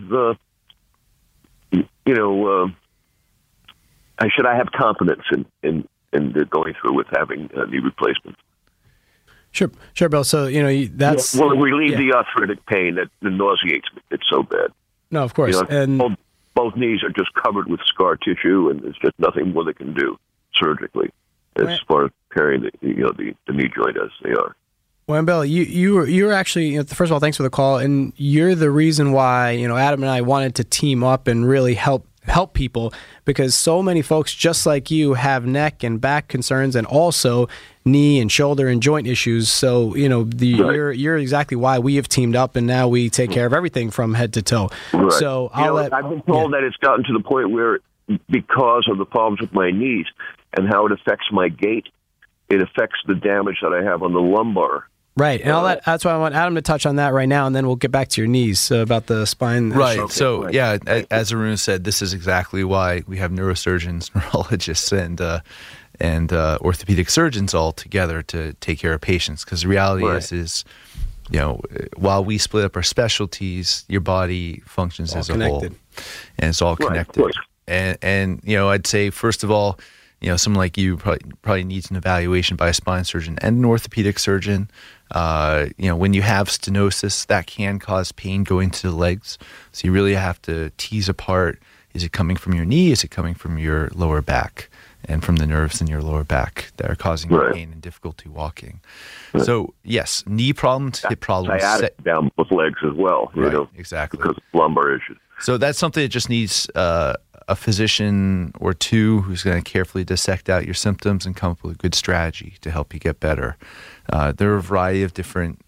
Should I have confidence in going through with having knee replacement? Sure, Bill. So that's will it relieve the arthritic pain that nauseates me? It's so bad. No, of course, and both knees are just covered with scar tissue, and there's just nothing more they can do surgically as far as repairing the knee joint as they are. Well, Bill, you're actually, first of all, thanks for the call, and you're the reason why Adam and I wanted to team up and really help people, because so many folks just like you have neck and back concerns and also knee and shoulder and joint issues. So you're exactly why we have teamed up, and now we take care of everything from head to toe. Right. So I've been told that it's gotten to the point where, because of the problems with my knees and how it affects my gait, it affects the damage that I have on the lumbar. Right, and that's why I want Adam to touch on that right now, and then we'll get back to your knees about the spine. Right. Okay. So, as Arun said, this is exactly why we have neurosurgeons, neurologists, and orthopedic surgeons all together to take care of patients. Because the reality is, while we split up our specialties, your body functions as a whole, and it's all connected. Right, and I'd say first of all, someone like you probably needs an evaluation by a spine surgeon and an orthopedic surgeon. When you have stenosis, that can cause pain going to the legs. So you really have to tease apart, is it coming from your knee? Is it coming from your lower back and from the nerves in your lower back that are causing pain and difficulty walking? Right. So, yes, knee problems, hip problems. Sciatic down both legs as well, exactly. Because of lumbar issues. So that's something that just needs a physician or two who's going to carefully dissect out your symptoms and come up with a good strategy to help you get better. There are a variety of different,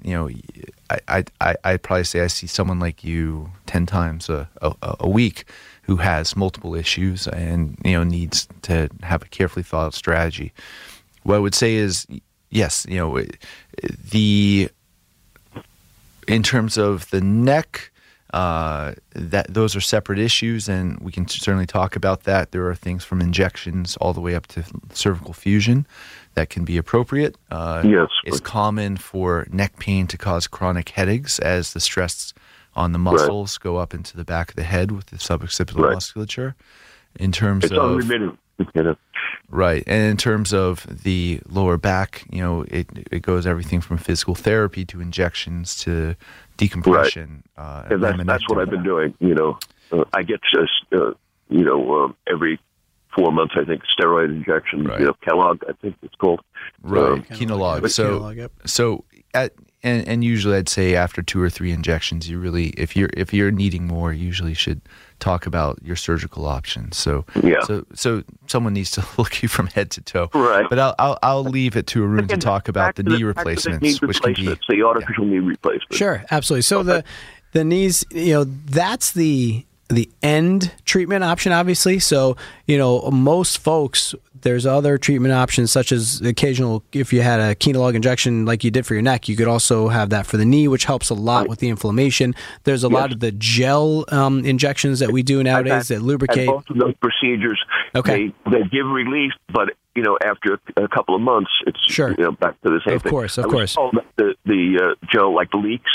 I'd probably say I see someone like you 10 times a week who has multiple issues and, needs to have a carefully thought out strategy. What I would say is, yes, in terms of the neck, that those are separate issues, and we can certainly talk about that. There are things from injections all the way up to cervical fusion that can be appropriate. Yes, it's common for neck pain to cause chronic headaches as the stress on the muscles go up into the back of the head with the suboccipital musculature. In terms it's of unremitting. Right. And in terms of the lower back, it goes everything from physical therapy to injections to decompression. Right. That's what I've been doing. I get just, every 4 months, I think, steroid injections, Kellogg, I think it's called. Right. Kenolog. Kenolog, So and usually I'd say after 2 or 3 injections, you really, if you're needing more, you usually should talk about your surgical options. So someone needs to look at you from head to toe. Right. But I'll leave it to Arun to talk about the knee replacements, which can be the artificial knee replacement. Sure, absolutely. So the knees, that's the end treatment option, obviously. So, most folks, there's other treatment options such as occasional, if you had a Kenolog injection like you did for your neck, you could also have that for the knee, which helps a lot with the inflammation. There's a lot of the gel injections that we do nowadays that lubricate. Both of those procedures, they give relief, but after a couple of months, it's back to the same thing. Of course. The gel like leaks,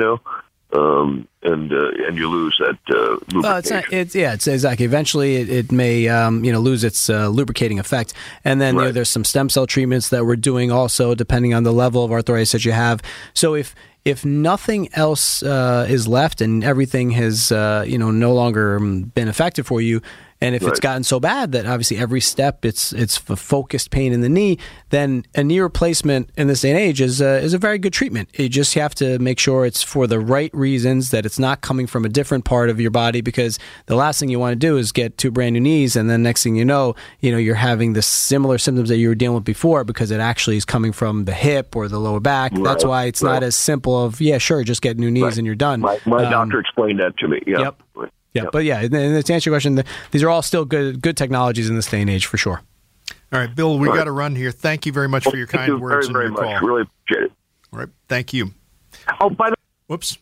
and you lose that lubrication. It's exactly. Eventually, it may lose its lubricating effect, and then there's some stem cell treatments that we're doing also, depending on the level of arthritis that you have. So if nothing else is left and everything has no longer been effective for you, and if it's gotten so bad that obviously every step it's a focused pain in the knee, then a knee replacement in this day and age is a very good treatment. You just have to make sure it's for the right reasons, that it's not coming from a different part of your body, because the last thing you want to do is get 2 brand new knees, and then next thing you know, you're having the similar symptoms that you were dealing with before, because it actually is coming from the hip or the lower back. Right. That's why it's not as simple of just get new knees and you're done. My doctor explained that to me. Yeah. Yep. Yeah, but and to answer your question, these are all still good technologies in this day and age for sure. All right, Bill, we got to run here. Thank you very much for your kind words and your call. Very much. Really appreciate it. All right, thank you. Oh, by the whoops.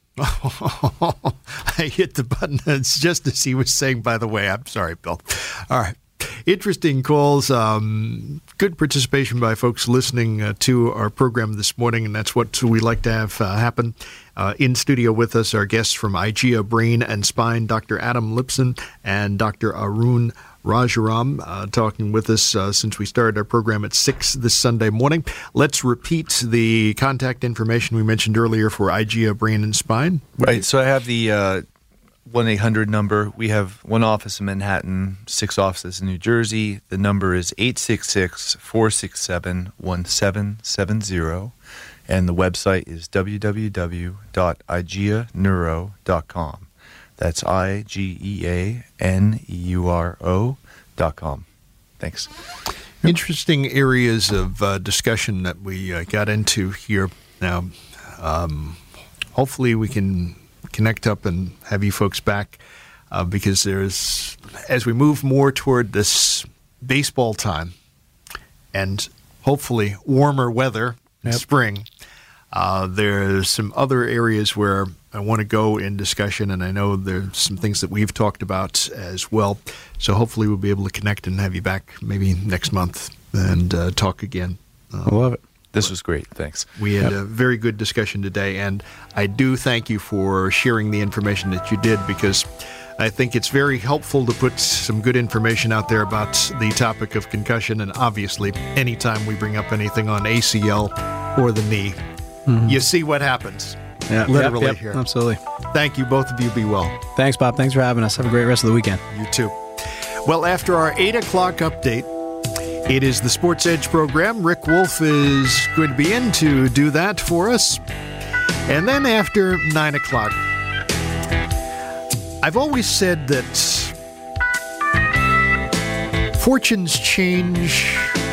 I hit the button. It's just as he was saying, by the way. I'm sorry, Bill. All right. Interesting calls. Good participation by folks listening to our program this morning, and that's what we like to have happen. In studio with us, our guests from IGEA Brain and Spine, Dr. Adam Lipson and Dr. Arun Rajaram, talking with us since we started our program at 6 this Sunday morning. Let's repeat the contact information we mentioned earlier for IGEA Brain and Spine. Right. So I have the 1-800 number. We have 1 office in Manhattan, 6 offices in New Jersey. The number is 866-467-1770. And the website is www.igeaneuro.com. That's IGEANEURO.com. Thanks. Interesting areas of discussion that we got into here. Now, hopefully we can connect up and have you folks back because as we move more toward this baseball time and hopefully warmer weather in spring, there's some other areas where I want to go in discussion, and I know there's some things that we've talked about as well. So hopefully we'll be able to connect and have you back maybe next month and talk again. I love it. This was great. Thanks. We had a very good discussion today, and I do thank you for sharing the information that you did, because I think it's very helpful to put some good information out there about the topic of concussion. And obviously, anytime we bring up anything on ACL or the knee, you see what happens. Yeah, literally here. Absolutely. Thank you. Both of you be well. Thanks, Bob. Thanks for having us. Have a great rest of the weekend. You too. Well, after our 8 o'clock update, it is the Sports Edge program. Rick Wolf is going to be in to do that for us. And then after 9 o'clock, I've always said that fortunes change.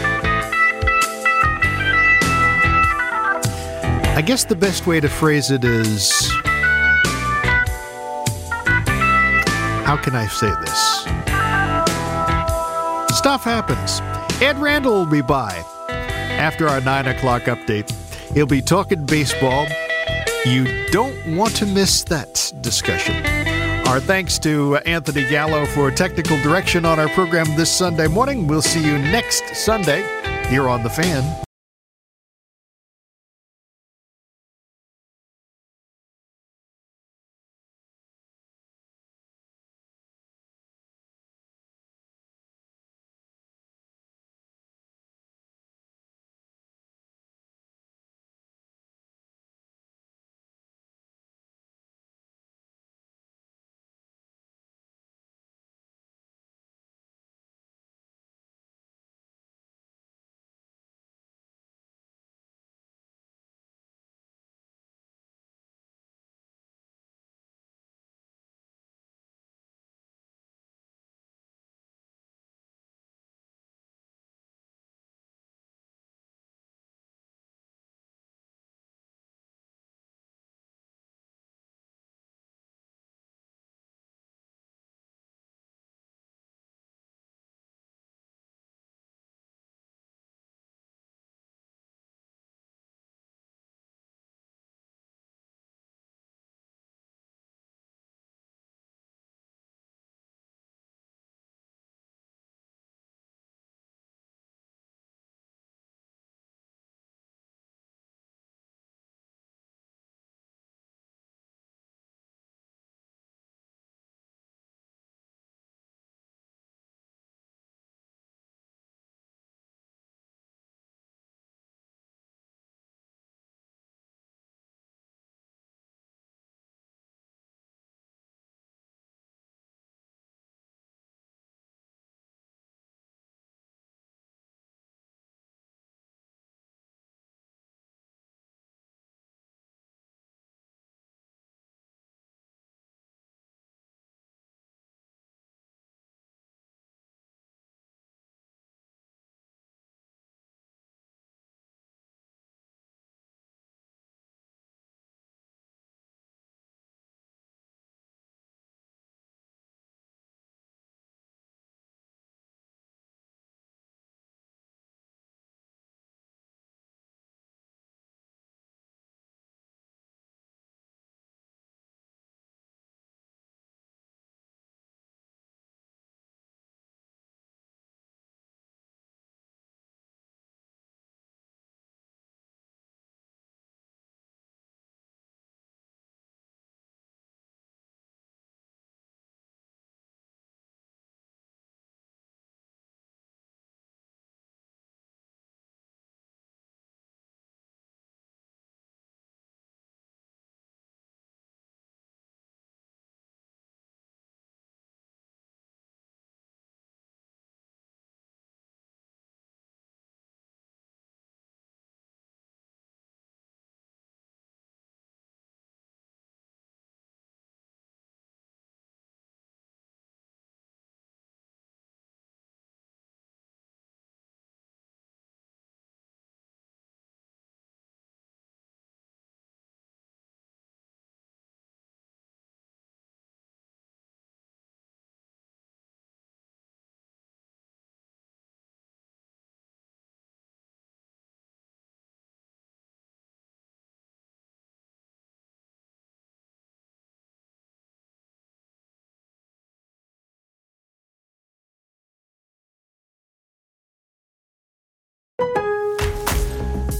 I guess the best way to phrase it is, how can I say this? Stuff happens. Ed Randall will be by after our 9 o'clock update. He'll be talking baseball. You don't want to miss that discussion. Our thanks to Anthony Gallo for technical direction on our program this Sunday morning. We'll see you next Sunday here on The Fan.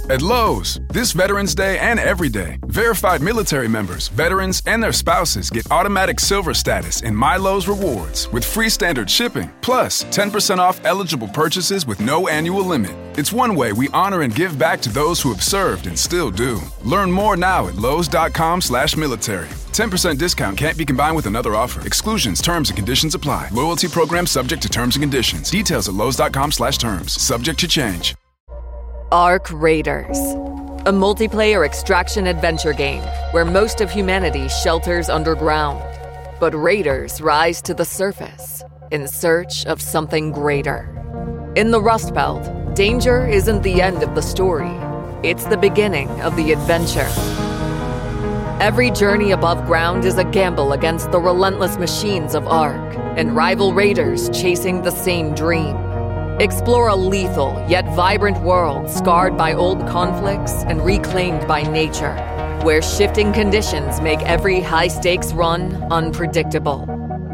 At Lowe's, this Veterans Day and every day, verified military members, veterans, and their spouses get automatic silver status in My Lowe's Rewards with free standard shipping, plus 10% off eligible purchases with no annual limit. It's one way we honor and give back to those who have served and still do. Learn more now at lowes.com/military. 10% discount can't be combined with another offer. Exclusions, terms, and conditions apply. Loyalty program subject to terms and conditions. Details at lowes.com/terms. Subject to change. Arc Raiders, a multiplayer extraction adventure game where most of humanity shelters underground. But raiders rise to the surface in search of something greater. In the Rust Belt, danger isn't the end of the story. It's the beginning of the adventure. Every journey above ground is a gamble against the relentless machines of Ark and rival raiders chasing the same dream. Explore a lethal yet vibrant world scarred by old conflicts and reclaimed by nature, where shifting conditions make every high-stakes run unpredictable.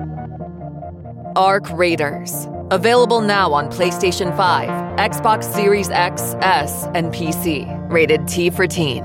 Arc Raiders. Available now on PlayStation 5, Xbox Series X, S, and PC. Rated T for Teen.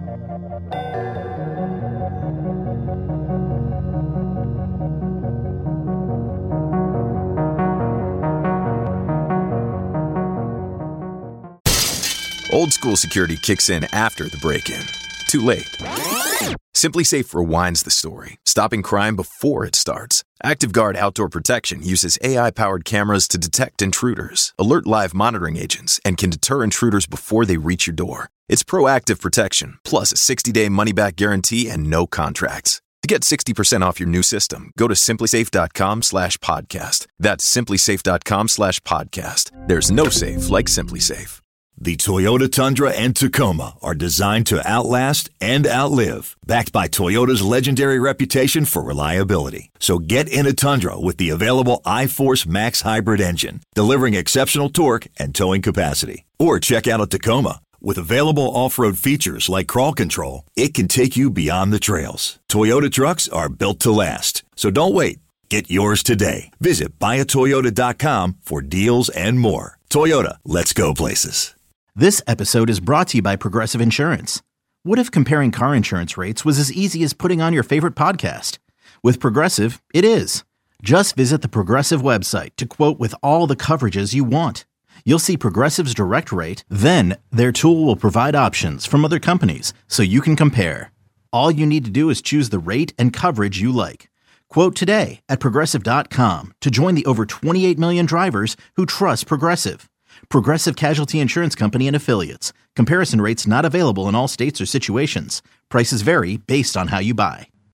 Old school security kicks in after the break-in. Too late. SimpliSafe rewinds the story, stopping crime before it starts. ActiveGuard Outdoor Protection uses AI-powered cameras to detect intruders, alert live monitoring agents, and can deter intruders before they reach your door. It's proactive protection, plus a 60-day money-back guarantee and no contracts. To get 60% off your new system, go to simplisafe.com/podcast. That's simplisafe.com/podcast. There's no safe like SimpliSafe. The Toyota Tundra and Tacoma are designed to outlast and outlive, backed by Toyota's legendary reputation for reliability. So get in a Tundra with the available iForce Max Hybrid engine, delivering exceptional torque and towing capacity. Or check out a Tacoma. With available off-road features like crawl control, it can take you beyond the trails. Toyota trucks are built to last. So don't wait. Get yours today. Visit buyatoyota.com for deals and more. Toyota, let's go places. This episode is brought to you by Progressive Insurance. What if comparing car insurance rates was as easy as putting on your favorite podcast? With Progressive, it is. Just visit the Progressive website to quote with all the coverages you want. You'll see Progressive's direct rate, then their tool will provide options from other companies so you can compare. All you need to do is choose the rate and coverage you like. Quote today at Progressive.com to join the over 28 million drivers who trust Progressive. Progressive Casualty Insurance Company and Affiliates. Comparison rates not available in all states or situations. Prices vary based on how you buy.